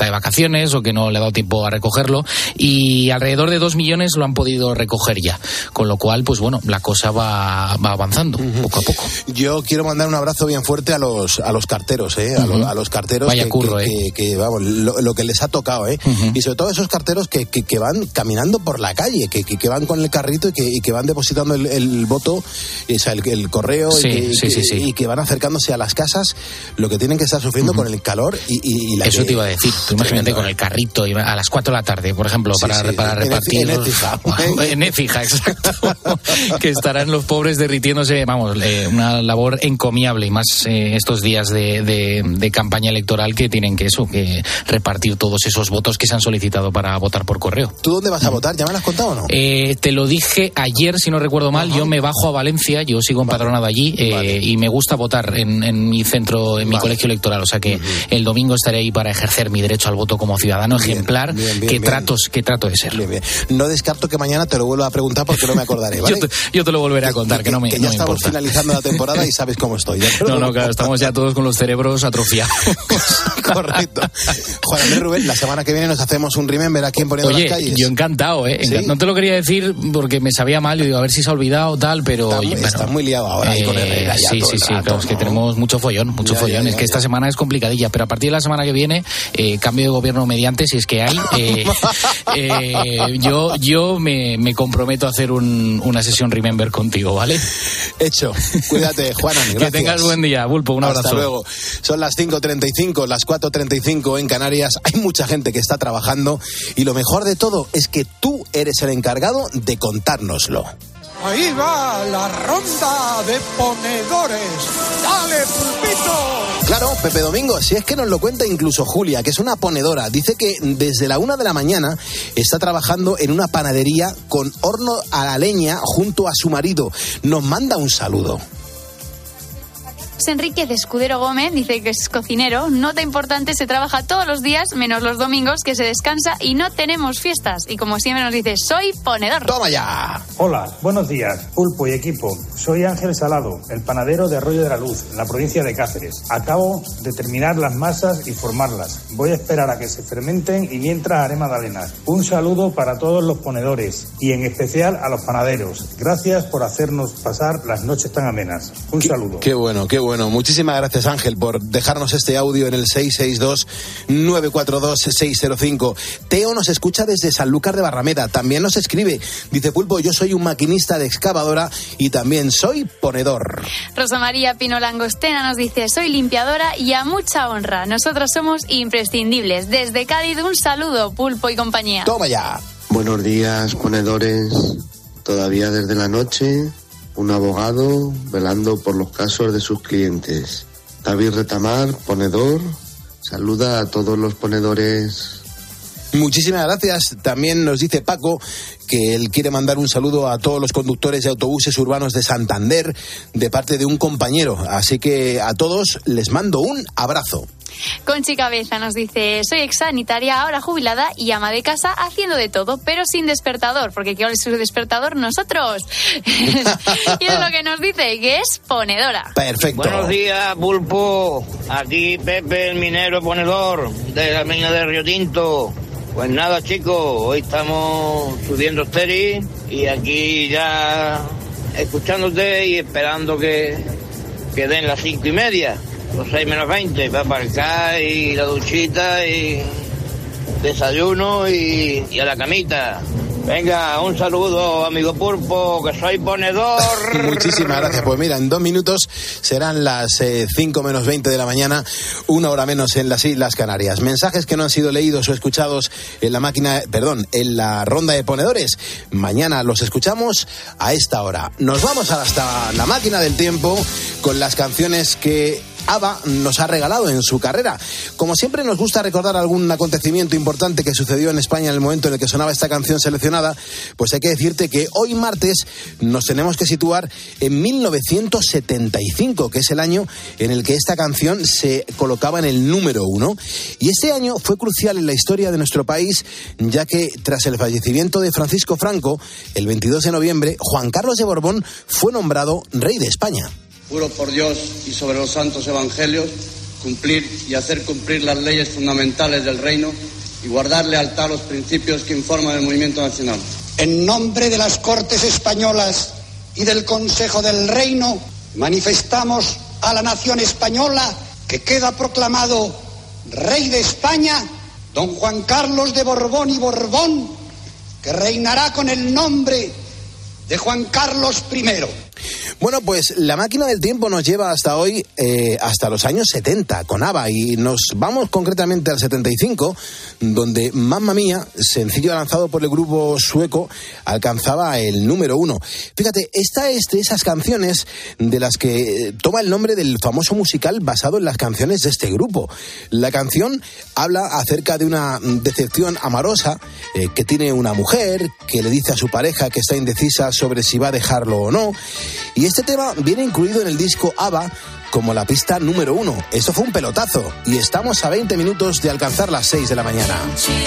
está de vacaciones o que no le ha dado tiempo a recogerlo, y alrededor de 2 millones lo han podido recoger ya, con lo cual, pues bueno, la cosa va avanzando poco a poco. Yo quiero mandar un abrazo bien fuerte a los carteros, a los carteros. Vaya curro, que vamos, lo que les ha tocado, y sobre todo esos carteros que van caminando por la calle, que van con el carrito y que van depositando el voto, o sea, el correo, y que van acercándose a las casas, lo que tienen que estar sufriendo con el calor y la... Eso te iba a decir, tú imagínate con el carrito a las 4 de la tarde, por ejemplo, para repartir... En Écija, exacto. Que estarán los pobres derritiéndose, vamos, una labor encomiable, y más estos días de campaña electoral, que tienen que repartir todos esos votos que se han solicitado para votar por correo. ¿Tú dónde vas a votar? ¿Ya me lo has contado o no? Te lo dije ayer, si no recuerdo mal. Yo me bajo a Valencia, yo sigo empadronado allí, y me gusta votar en mi centro, en mi colegio electoral, o sea que el domingo estaré ahí para ejercer mi derecho al voto como ciudadano ejemplar, que trato de ser. Bien. No descarto que mañana te lo vuelva a preguntar, porque no me acordaré, ¿vale? yo te lo volveré a contar, que no me ya estamos importa. Finalizando la temporada y sabes cómo estoy. No, claro, estamos ya todos con los cerebros atrofiados. Correcto. Juan Andrés Rubén, la semana que viene nos hacemos un Remember aquí en Poniendo las Calles. Yo encantado, ¿Sí? No te lo quería decir porque me sabía mal, yo digo, a ver si se ha olvidado tal, pero... Estás muy liado ahora ahí con Herrera. Sí, claro, es que tenemos mucho follón. Es que esta semana es complicadilla, pero a partir de la semana que viene, cambio de gobierno mediante, si es que hay, yo me comprometo a hacer una sesión Remember contigo, ¿vale? Hecho. Cuídate, Juanan, gracias. Que tengas buen día, Pulpo, un abrazo. Hasta luego. Son las 5:35, las 4:35 en Canarias. Hay mucha gente que está trabajando y lo mejor de todo es que tú eres el encargado de contárnoslo. Ahí va la ronda de ponedores. ¡Dale, Pulpito! Claro, Pepe Domingo, si es que nos lo cuenta incluso Julia, que es una ponedora. Dice que desde la 1 de la mañana está trabajando en una panadería con horno a la leña junto a su marido. Nos manda un saludo. Enrique de Escudero Gómez dice que es cocinero. Nota importante, se trabaja todos los días menos los domingos, que se descansa y no tenemos fiestas. Y como siempre nos dice, soy ponedor. ¡Toma ya! Hola, buenos días, Pulpo y equipo. Soy Ángel Salado, el panadero de Arroyo de la Luz, en la provincia de Cáceres. Acabo de terminar las masas y formarlas. Voy a esperar a que se fermenten y mientras haré magdalenas. Un saludo para todos los ponedores y en especial a los panaderos. Gracias por hacernos pasar las noches tan amenas. Un saludo. Qué bueno. Muchísimas gracias, Ángel, por dejarnos este audio en el 662-942-605. Teo nos escucha desde Sanlúcar de Barrameda. También nos escribe. Dice, Pulpo, yo soy un maquinista de excavadora y también soy ponedor. Rosa María Pino Langostena nos dice, soy limpiadora y a mucha honra. Nosotros somos imprescindibles. Desde Cádiz, un saludo, Pulpo y compañía. Toma ya. Buenos días, ponedores. Todavía desde la noche... un abogado velando por los casos de sus clientes. David Retamar, ponedor, saluda a todos los ponedores. Muchísimas gracias. También nos dice Paco que él quiere mandar un saludo a todos los conductores de autobuses urbanos de Santander de parte de un compañero. Así que a todos les mando un abrazo. Conchi Cabeza nos dice, soy exsanitaria, ahora jubilada y ama de casa, haciendo de todo, pero sin despertador, porque ¿qué es su despertador? Nosotros. Y es lo que nos dice, que es ponedora. Perfecto. Buenos días, Pulpo. Aquí Pepe, el minero ponedor de la mina de Río Tinto. Pues nada, chicos, hoy estamos subiendo Esteri y aquí ya escuchándote y esperando que den las 5:30. Los 6 menos 20 para aparcar y la duchita y desayuno y a la camita. Venga, un saludo, amigo Pulpo, que soy ponedor. Muchísimas gracias. Pues mira, en 2 minutos serán las 5 menos 20 de la mañana, 1 hora menos en las Islas Canarias. Mensajes que no han sido leídos o escuchados en en la ronda de ponedores. Mañana los escuchamos a esta hora. Nos vamos hasta la máquina del tiempo con las canciones que ABBA nos ha regalado en su carrera. Como siempre nos gusta recordar algún acontecimiento importante que sucedió en España en el momento en el que sonaba esta canción seleccionada, pues hay que decirte que hoy martes nos tenemos que situar en 1975, que es el año en el que esta canción se colocaba en el número 1. Y este año fue crucial en la historia de nuestro país, ya que tras el fallecimiento de Francisco Franco, el 22 de noviembre, Juan Carlos de Borbón fue nombrado rey de España. Juro por Dios y sobre los santos evangelios cumplir y hacer cumplir las leyes fundamentales del Reino y guardar lealtad a los principios que informan el movimiento nacional. En nombre de las Cortes Españolas y del Consejo del Reino, manifestamos a la nación española que queda proclamado Rey de España, don Juan Carlos de Borbón y Borbón, que reinará con el nombre de Juan Carlos I. Bueno, pues la máquina del tiempo nos lleva hasta hoy, hasta los años 70, con ABBA, y nos vamos concretamente al 75, donde Mamma Mía, sencillo lanzado por el grupo sueco, alcanzaba el número 1. Fíjate, esta es de esas canciones de las que toma el nombre del famoso musical basado en las canciones de este grupo. La canción habla acerca de una decepción amorosa que tiene una mujer, que le dice a su pareja que está indecisa sobre si va a dejarlo o no. Y este tema viene incluido en el disco ABBA como la pista número 1. Esto fue un pelotazo y estamos a 20 minutos de alcanzar las 6 de la mañana.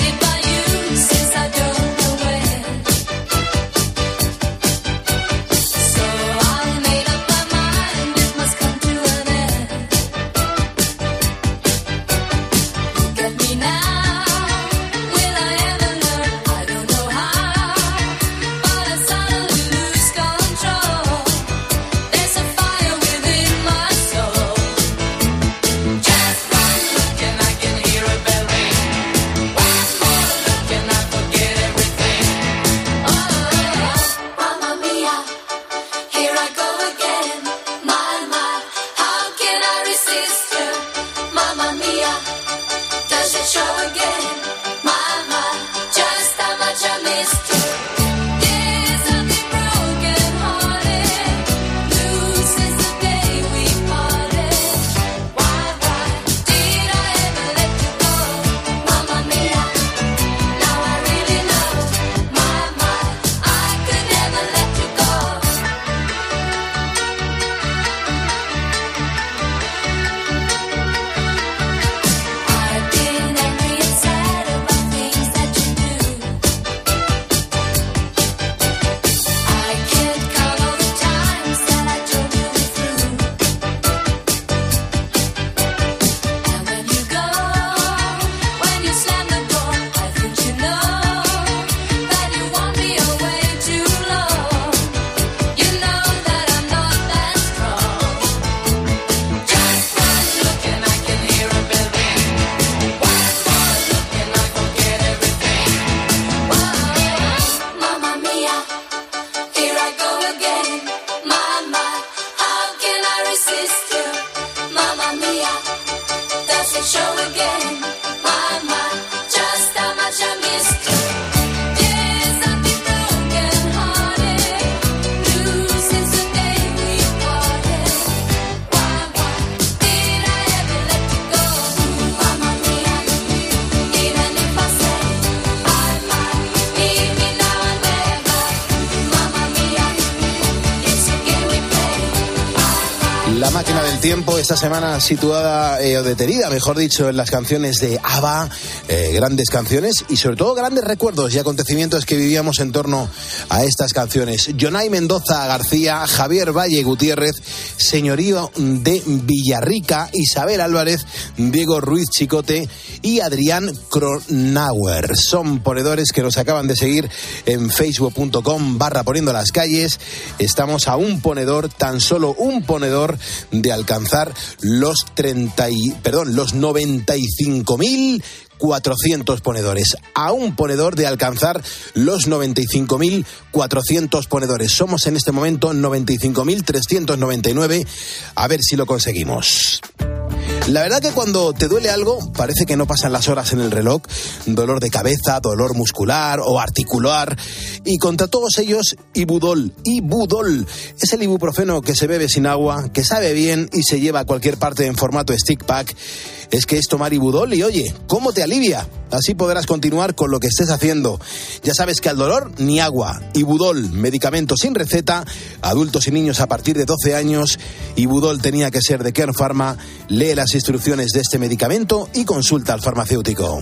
La máquina del tiempo, esta semana situada o detenida, mejor dicho, en las canciones de ABBA, grandes canciones y sobre todo grandes recuerdos y acontecimientos que vivíamos en torno a estas canciones. Jonay Mendoza García, Javier Valle Gutiérrez, Señorío de Villarrica, Isabel Álvarez, Diego Ruiz Chicote y Adrián Cronauer. Son ponedores que nos acaban de seguir en facebook.com/poniendo las calles. Estamos a un ponedor, tan solo un ponedor, de alcanzar los 95.400 ponedores. A un ponedor de alcanzar los 95.400 ponedores. Somos en este momento 95.399. A ver si lo conseguimos. La verdad que cuando te duele algo, parece que no pasan las horas en el reloj. Dolor de cabeza, dolor muscular o articular. Y contra todos ellos, Ibudol. Ibudol es el ibuprofeno que se bebe sin agua, que sabe bien y se lleva a cualquier parte en formato stick pack. Es que es tomar Ibudol y oye, ¿cómo te alivia? Así podrás continuar con lo que estés haciendo. Ya sabes que al dolor, ni agua. Ibudol, medicamento sin receta, adultos y niños a partir de 12 años. Ibudol tenía que ser de Kern Pharma. Lee las instrucciones de este medicamento y consulta al farmacéutico.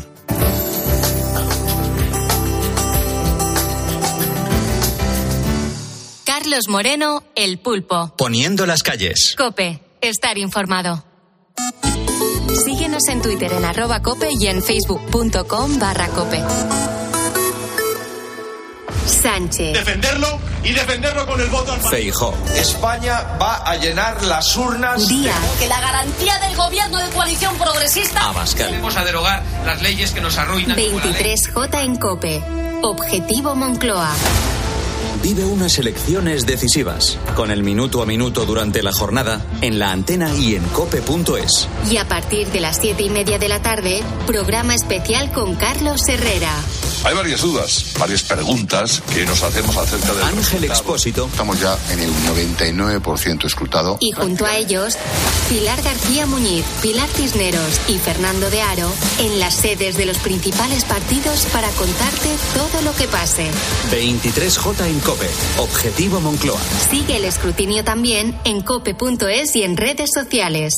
Carlos Moreno, El Pulpo. Poniendo las calles. COPE, estar informado. Síguenos en Twitter en @cope y en facebook.com/cope. Sánchez. Defenderlo y defenderlo con el voto al Feijóo. España va a llenar las urnas. Díaz. Que la garantía del gobierno de coalición progresista. Abascal. Vamos a derogar las leyes que nos arruinan. 23J en COPE. Objetivo Moncloa. Vive unas elecciones decisivas, con el minuto a minuto durante la jornada, en la antena y en cope.es. Y a partir de las 7:30 de la tarde, programa especial con Carlos Herrera. Hay varias dudas, varias preguntas que nos hacemos acerca del Ángel Expósito. Estamos ya en el 99% escrutado. Y junto a ellos, Pilar García Muñiz, Pilar Cisneros y Fernando de Aro, en las sedes de los principales partidos para contarte todo lo que pase. 23J en COPE. Objetivo Moncloa. Sigue el escrutinio también en cope.es y en redes sociales.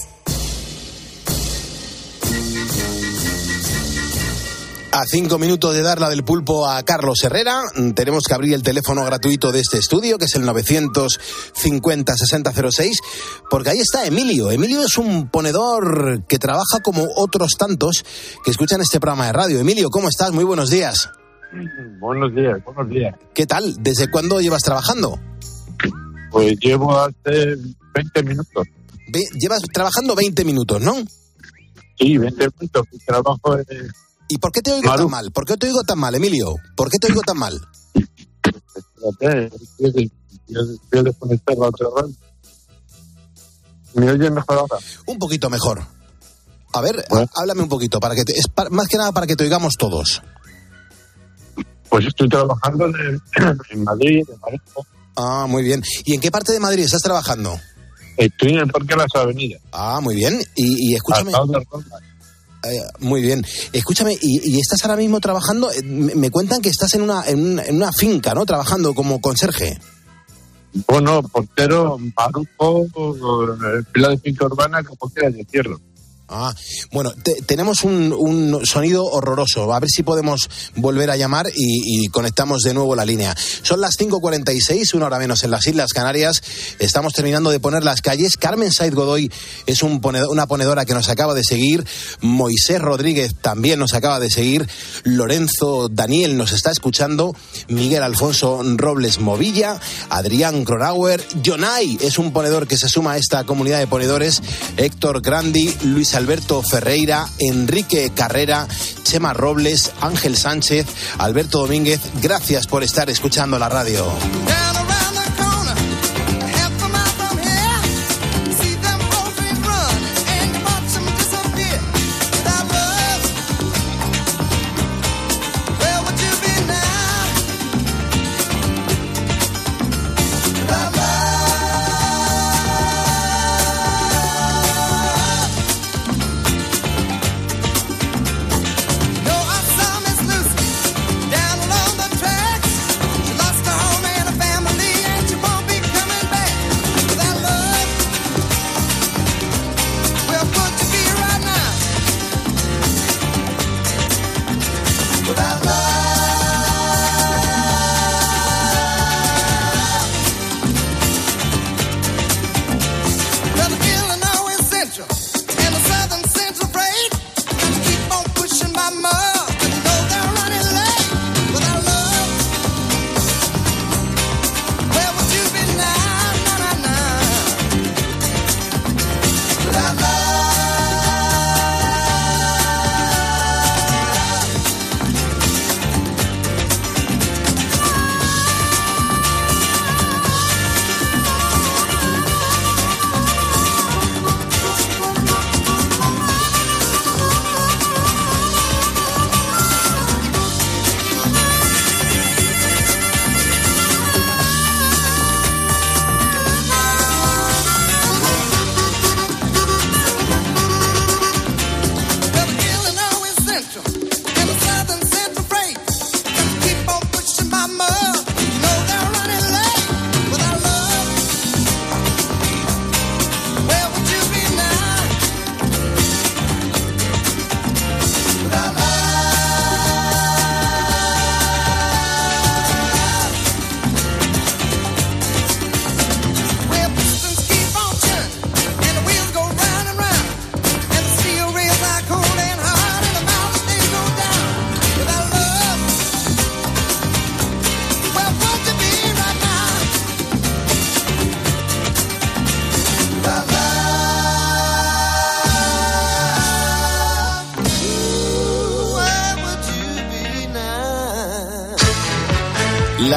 A 5 minutos de dar la del pulpo a Carlos Herrera, tenemos que abrir el teléfono gratuito de este estudio, que es el 950-6006, porque ahí está Emilio. Emilio es un ponedor que trabaja como otros tantos que escuchan este programa de radio. Emilio, ¿cómo estás? Muy buenos días. Buenos días. ¿Qué tal? ¿Desde cuándo llevas trabajando? Pues llevo hace 20 minutos. Llevas trabajando 20 minutos, ¿no? Sí, 20 minutos. Trabajo en... ¿Y por qué te oigo tan mal? ¿Por qué te oigo tan mal, Emilio? ¿Por qué te oigo tan mal? Espérate, voy a desconectar la otra radio. ¿Me oyes mejor ahora? Un poquito mejor. A ver, háblame un poquito, más que nada para que te oigamos todos. Pues estoy trabajando en Madrid, en Madrid. Ah, muy bien. ¿Y en qué parte de Madrid estás trabajando? Estoy en el Parque de las Avenidas. Ah, muy bien. Y escúchame... muy bien. Escúchame, y estás ahora mismo trabajando, me cuentan que estás en una finca, ¿no? Trabajando como conserje. Bueno, portero, marujo, fila de finca urbana, como quieras decirlo. Ah, bueno, tenemos un sonido horroroso. A ver si podemos volver a llamar y conectamos de nuevo la línea. Son las 5:46, una hora menos en las Islas Canarias. Estamos terminando de poner las calles. Carmen Saiz Godoy es una ponedora que nos acaba de seguir. Moisés Rodríguez también nos acaba de seguir. Lorenzo Daniel nos está escuchando. Miguel Alfonso Robles Movilla. Adrián Cronauer. Jonay es un ponedor que se suma a esta comunidad de ponedores. Héctor Grandi, Luis Alberto Ferreira, Enrique Carrera, Chema Robles, Ángel Sánchez, Alberto Domínguez, gracias por estar escuchando la radio.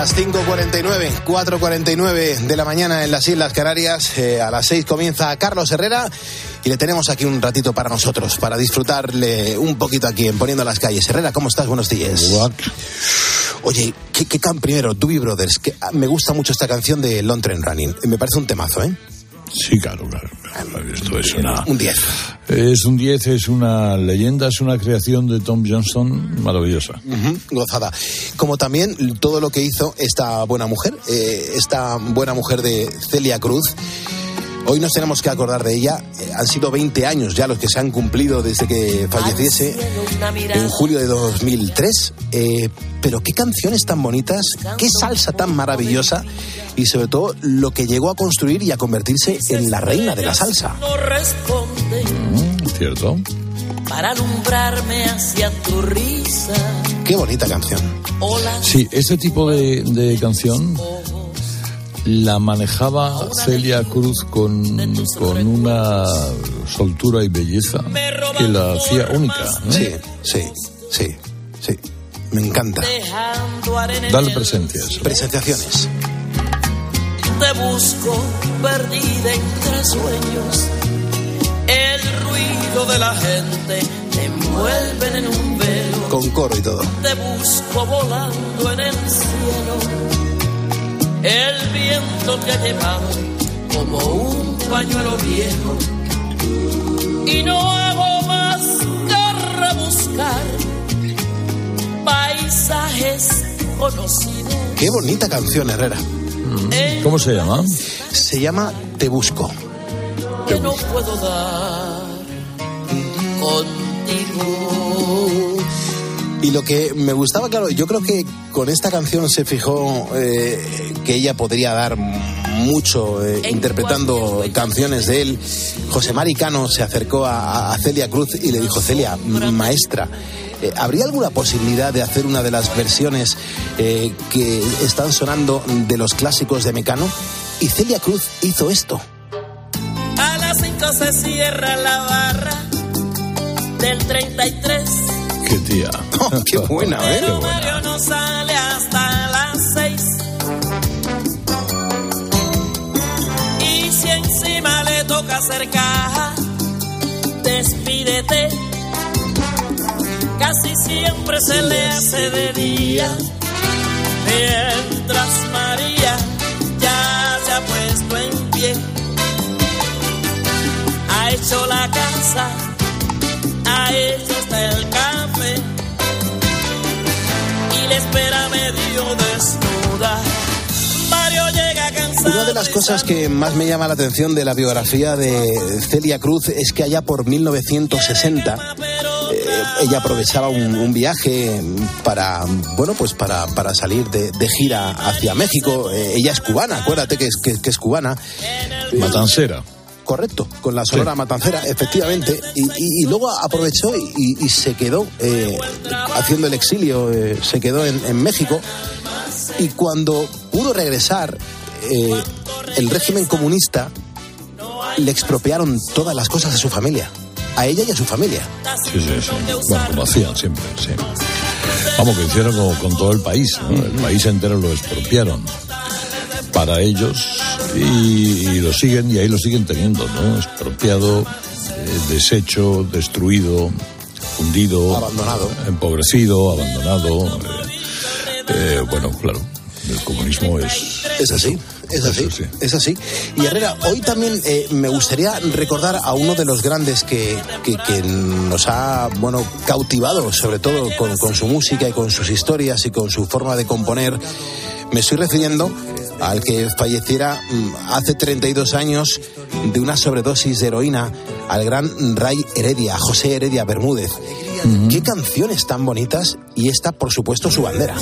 Las 5:49, 4:49 de la mañana en las Islas Canarias. A las 6 comienza Carlos Herrera y le tenemos aquí un ratito para nosotros, para disfrutarle un poquito aquí en Poniendo las Calles. Herrera, ¿cómo estás? Buenos días. Oye, primero, Doobie Brothers, que me gusta mucho esta canción de Long Train Running. Me parece un temazo, ¿eh? Sí, claro. Esto es un 10. Es un 10, es una leyenda, es una creación de Tom Johnston maravillosa. Gozada. Como también todo lo que hizo esta buena mujer de Celia Cruz. Hoy nos tenemos que acordar de ella. Han sido 20 años ya los que se han cumplido desde que falleciese en julio de 2003. Pero qué canciones tan bonitas, qué salsa tan maravillosa y sobre todo lo que llegó a construir y a convertirse en la reina de la salsa. ¿Cierto? Para alumbrarme hacia tu risa. Qué bonita canción. Sí, este tipo de canción la manejaba Celia Cruz con una soltura y belleza que la hacía única, ¿no? Sí. Me encanta. Dale presencias. Presentaciones. Te busco perdida entre sueños. El ruido de la gente te envuelve en un velo. Con coro y todo. Te busco volando en el cielo. El viento te ha llevado como un pañuelo viejo. Y no hago más que rebuscar paisajes conocidos. Qué bonita canción, Herrera. ¿Cómo se llama? Se llama Te Busco. Que no puedo dar contigo. Y lo que me gustaba, claro, yo creo que con esta canción se fijó que ella podría dar mucho interpretando canciones de él. José Mari Cano se acercó a Celia Cruz y le dijo: Celia, maestra, ¿habría alguna posibilidad de hacer una de las versiones que están sonando de los clásicos de Mecano? Y Celia Cruz hizo esto. A las 5 se cierra la barra del 33. ¡Qué tía! Oh, ¡qué buena, Pero Mario no sale hasta las 6. Y si encima le toca hacer caja, despídete. Casi siempre se le hace de día, mientras María ya se ha puesto en pie. Ha hecho la casa, ha hecho hasta el café y le espera medio desnuda. Mario llega cansado. Una de las cosas que más me llama la atención de la biografía de Celia Cruz es que allá por 1960 ella aprovechaba un viaje para salir de gira hacia México. Ella es cubana, acuérdate que es cubana. Matancera. Correcto, con la Sonora Matancera, efectivamente, y luego aprovechó y se quedó haciendo el exilio, se quedó en México, y cuando pudo regresar, el régimen comunista le expropiaron todas las cosas de su familia, a ella y a su familia. Sí. Bueno, como hacían siempre, sí. Vamos, que hicieron con todo el país, ¿no? El país entero lo expropiaron para ellos y lo siguen, y ahí lo siguen teniendo, ¿no? Expropiado, deshecho, destruido, hundido, abandonado, empobrecido, abandonado. Bueno, claro, el comunismo es así. Es así. Y Herrera, hoy también me gustaría recordar a uno de los grandes que nos ha, cautivado, sobre todo con su música y con sus historias y con su forma de componer. Me estoy refiriendo al que falleciera hace 32 años de una sobredosis de heroína, al gran Ray Heredia, José Heredia Bermúdez. Qué canciones tan bonitas, y esta, por supuesto, su bandera.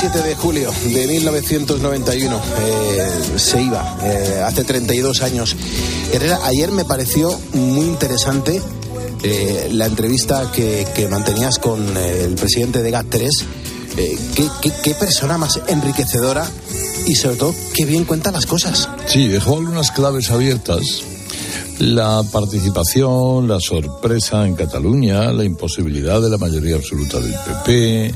17 de julio de 1991 se iba, hace 32 años. Herrera, ayer me pareció muy interesante la entrevista que mantenías con el presidente de GAT3. ¿Qué persona más enriquecedora y sobre todo qué bien cuenta las cosas? Sí, dejó algunas claves abiertas. La participación, la sorpresa en Cataluña, la imposibilidad de la mayoría absoluta del PP,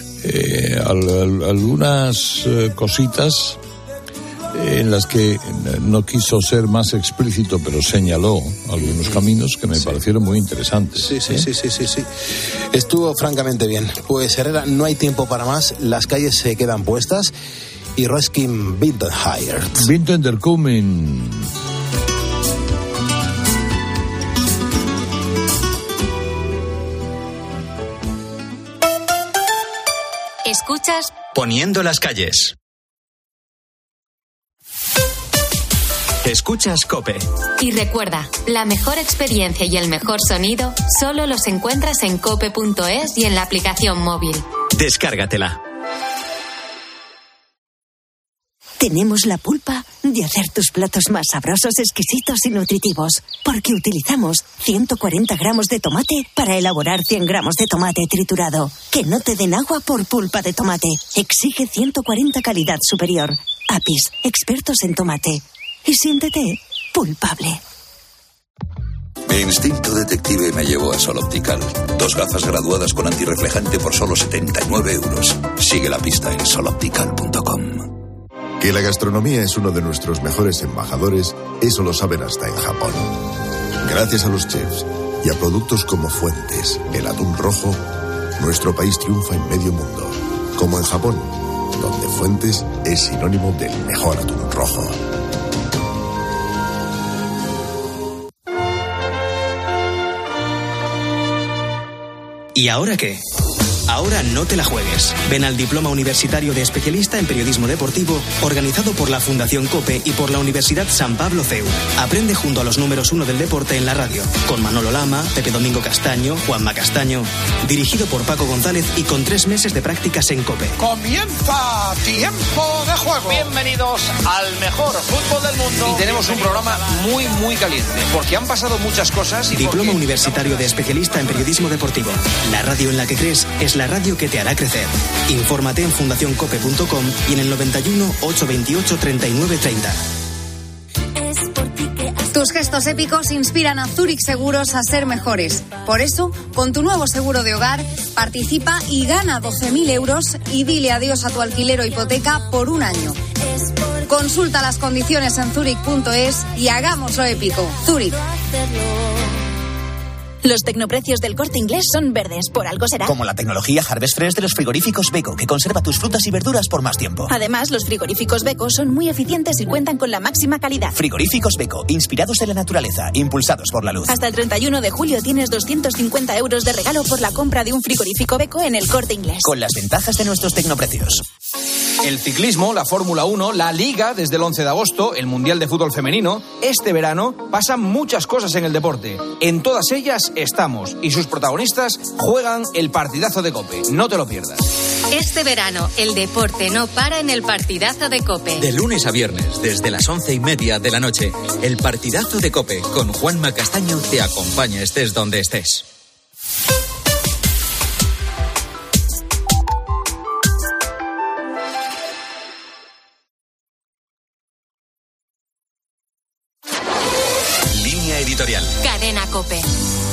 algunas cositas en las que no quiso ser más explícito, pero señaló algunos caminos que me parecieron muy interesantes. Sí. Estuvo francamente bien. Pues Herrera, no hay tiempo para más, las calles se quedan puestas y Roeskin Winterheiert. Winterkommen. Escuchas Poniendo las calles. Escuchas COPE. Y recuerda, la mejor experiencia y el mejor sonido solo los encuentras en cope.es y en la aplicación móvil. Descárgatela. Tenemos la pulpa de hacer tus platos más sabrosos, exquisitos y nutritivos, porque utilizamos 140 gramos de tomate para elaborar 100 gramos de tomate triturado. Que no te den agua por pulpa de tomate. Exige 140 calidad superior. Apis, expertos en tomate. Y siéntete pulpable. Mi instinto detective me llevó a Sol Optical. 2 gafas graduadas con antirreflejante por solo 79 euros. Sigue la pista en soloptical.com. Que la gastronomía es uno de nuestros mejores embajadores, eso lo saben hasta en Japón. Gracias a los chefs y a productos como Fuentes, el atún rojo, nuestro país triunfa en medio mundo. Como en Japón, donde Fuentes es sinónimo del mejor atún rojo. ¿Y ahora qué? Ahora no te la juegues. Ven al Diploma Universitario de Especialista en Periodismo Deportivo, organizado por la Fundación COPE y por la Universidad San Pablo CEU. Aprende junto a los números 1 del deporte en la radio, con Manolo Lama, Pepe Domingo Castaño, Juanma Castaño. Dirigido por Paco González y con 3 meses de prácticas en COPE. ¡Comienza Tiempo de Juego! Bienvenidos al mejor fútbol del mundo. Y tenemos un programa muy caliente, porque han pasado muchas cosas. Diploma Universitario de Especialista en Periodismo Deportivo. La radio en la que crees es la radio que te hará crecer. Infórmate en fundacioncope.com y en el 91 828 3930. Tus gestos épicos inspiran a Zurich Seguros a ser mejores. Por eso, con tu nuevo seguro de hogar, participa y gana 12.000 euros y dile adiós a tu alquiler o hipoteca por un año. Consulta las condiciones en zurich.es y hagámoslo épico. Zurich. Los tecnoprecios del Corte Inglés son verdes, por algo será. Como la tecnología Harvest Fresh de los frigoríficos Beko, que conserva tus frutas y verduras por más tiempo. Además, los frigoríficos Beko son muy eficientes y cuentan con la máxima calidad. Frigoríficos Beko, inspirados en la naturaleza, impulsados por la luz. Hasta el 31 de julio tienes 250 euros de regalo por la compra de un frigorífico Beko en el Corte Inglés. Con las ventajas de nuestros tecnoprecios. El ciclismo, la Fórmula 1, la Liga desde el 11 de agosto, el Mundial de Fútbol Femenino. Este verano pasan muchas cosas en el deporte. En todas ellas estamos y sus protagonistas juegan el partidazo de COPE. No te lo pierdas. Este verano, el deporte no para en el partidazo de COPE. De lunes a viernes, desde las 11:30 de la noche, el partidazo de COPE con Juanma Castaño te acompaña estés donde estés. Editorial. Cadena COPE.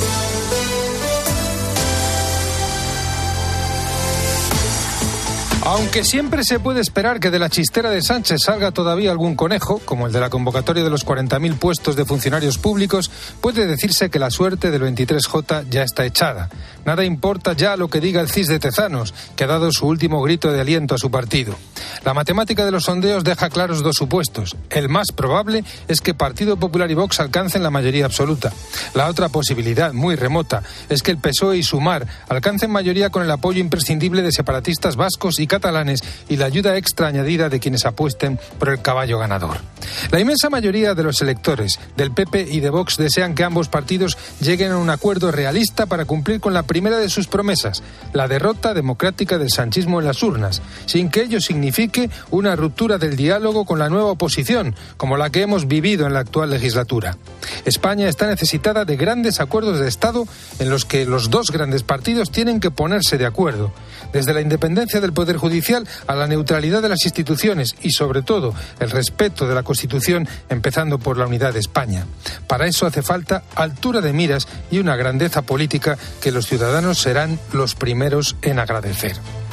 Aunque siempre se puede esperar que de la chistera de Sánchez salga todavía algún conejo, como el de la convocatoria de los 40.000 puestos de funcionarios públicos, puede decirse que la suerte del 23J ya está echada. Nada importa ya lo que diga el CIS de Tezanos, que ha dado su último grito de aliento a su partido. La matemática de los sondeos deja claros 2 supuestos. El más probable es que Partido Popular y Vox alcancen la mayoría absoluta. La otra posibilidad, muy remota, es que el PSOE y Sumar alcancen mayoría con el apoyo imprescindible de separatistas vascos y catalanes y la ayuda extra añadida de quienes apuesten por el caballo ganador. La inmensa mayoría de los electores del PP y de Vox desean que ambos partidos lleguen a un acuerdo realista para cumplir con la primera de sus promesas, la derrota democrática del sanchismo en las urnas, sin que ello signifique una ruptura del diálogo con la nueva oposición, como la que hemos vivido en la actual legislatura. España está necesitada de grandes acuerdos de Estado en los que los dos grandes partidos tienen que ponerse de acuerdo, desde la independencia del Poder Judicial a la neutralidad de las instituciones y, sobre todo, el respeto de la Constitución, empezando por la unidad de España. Para eso hace falta altura de miras y una grandeza política que los ciudadanos serán los primeros en agradecer.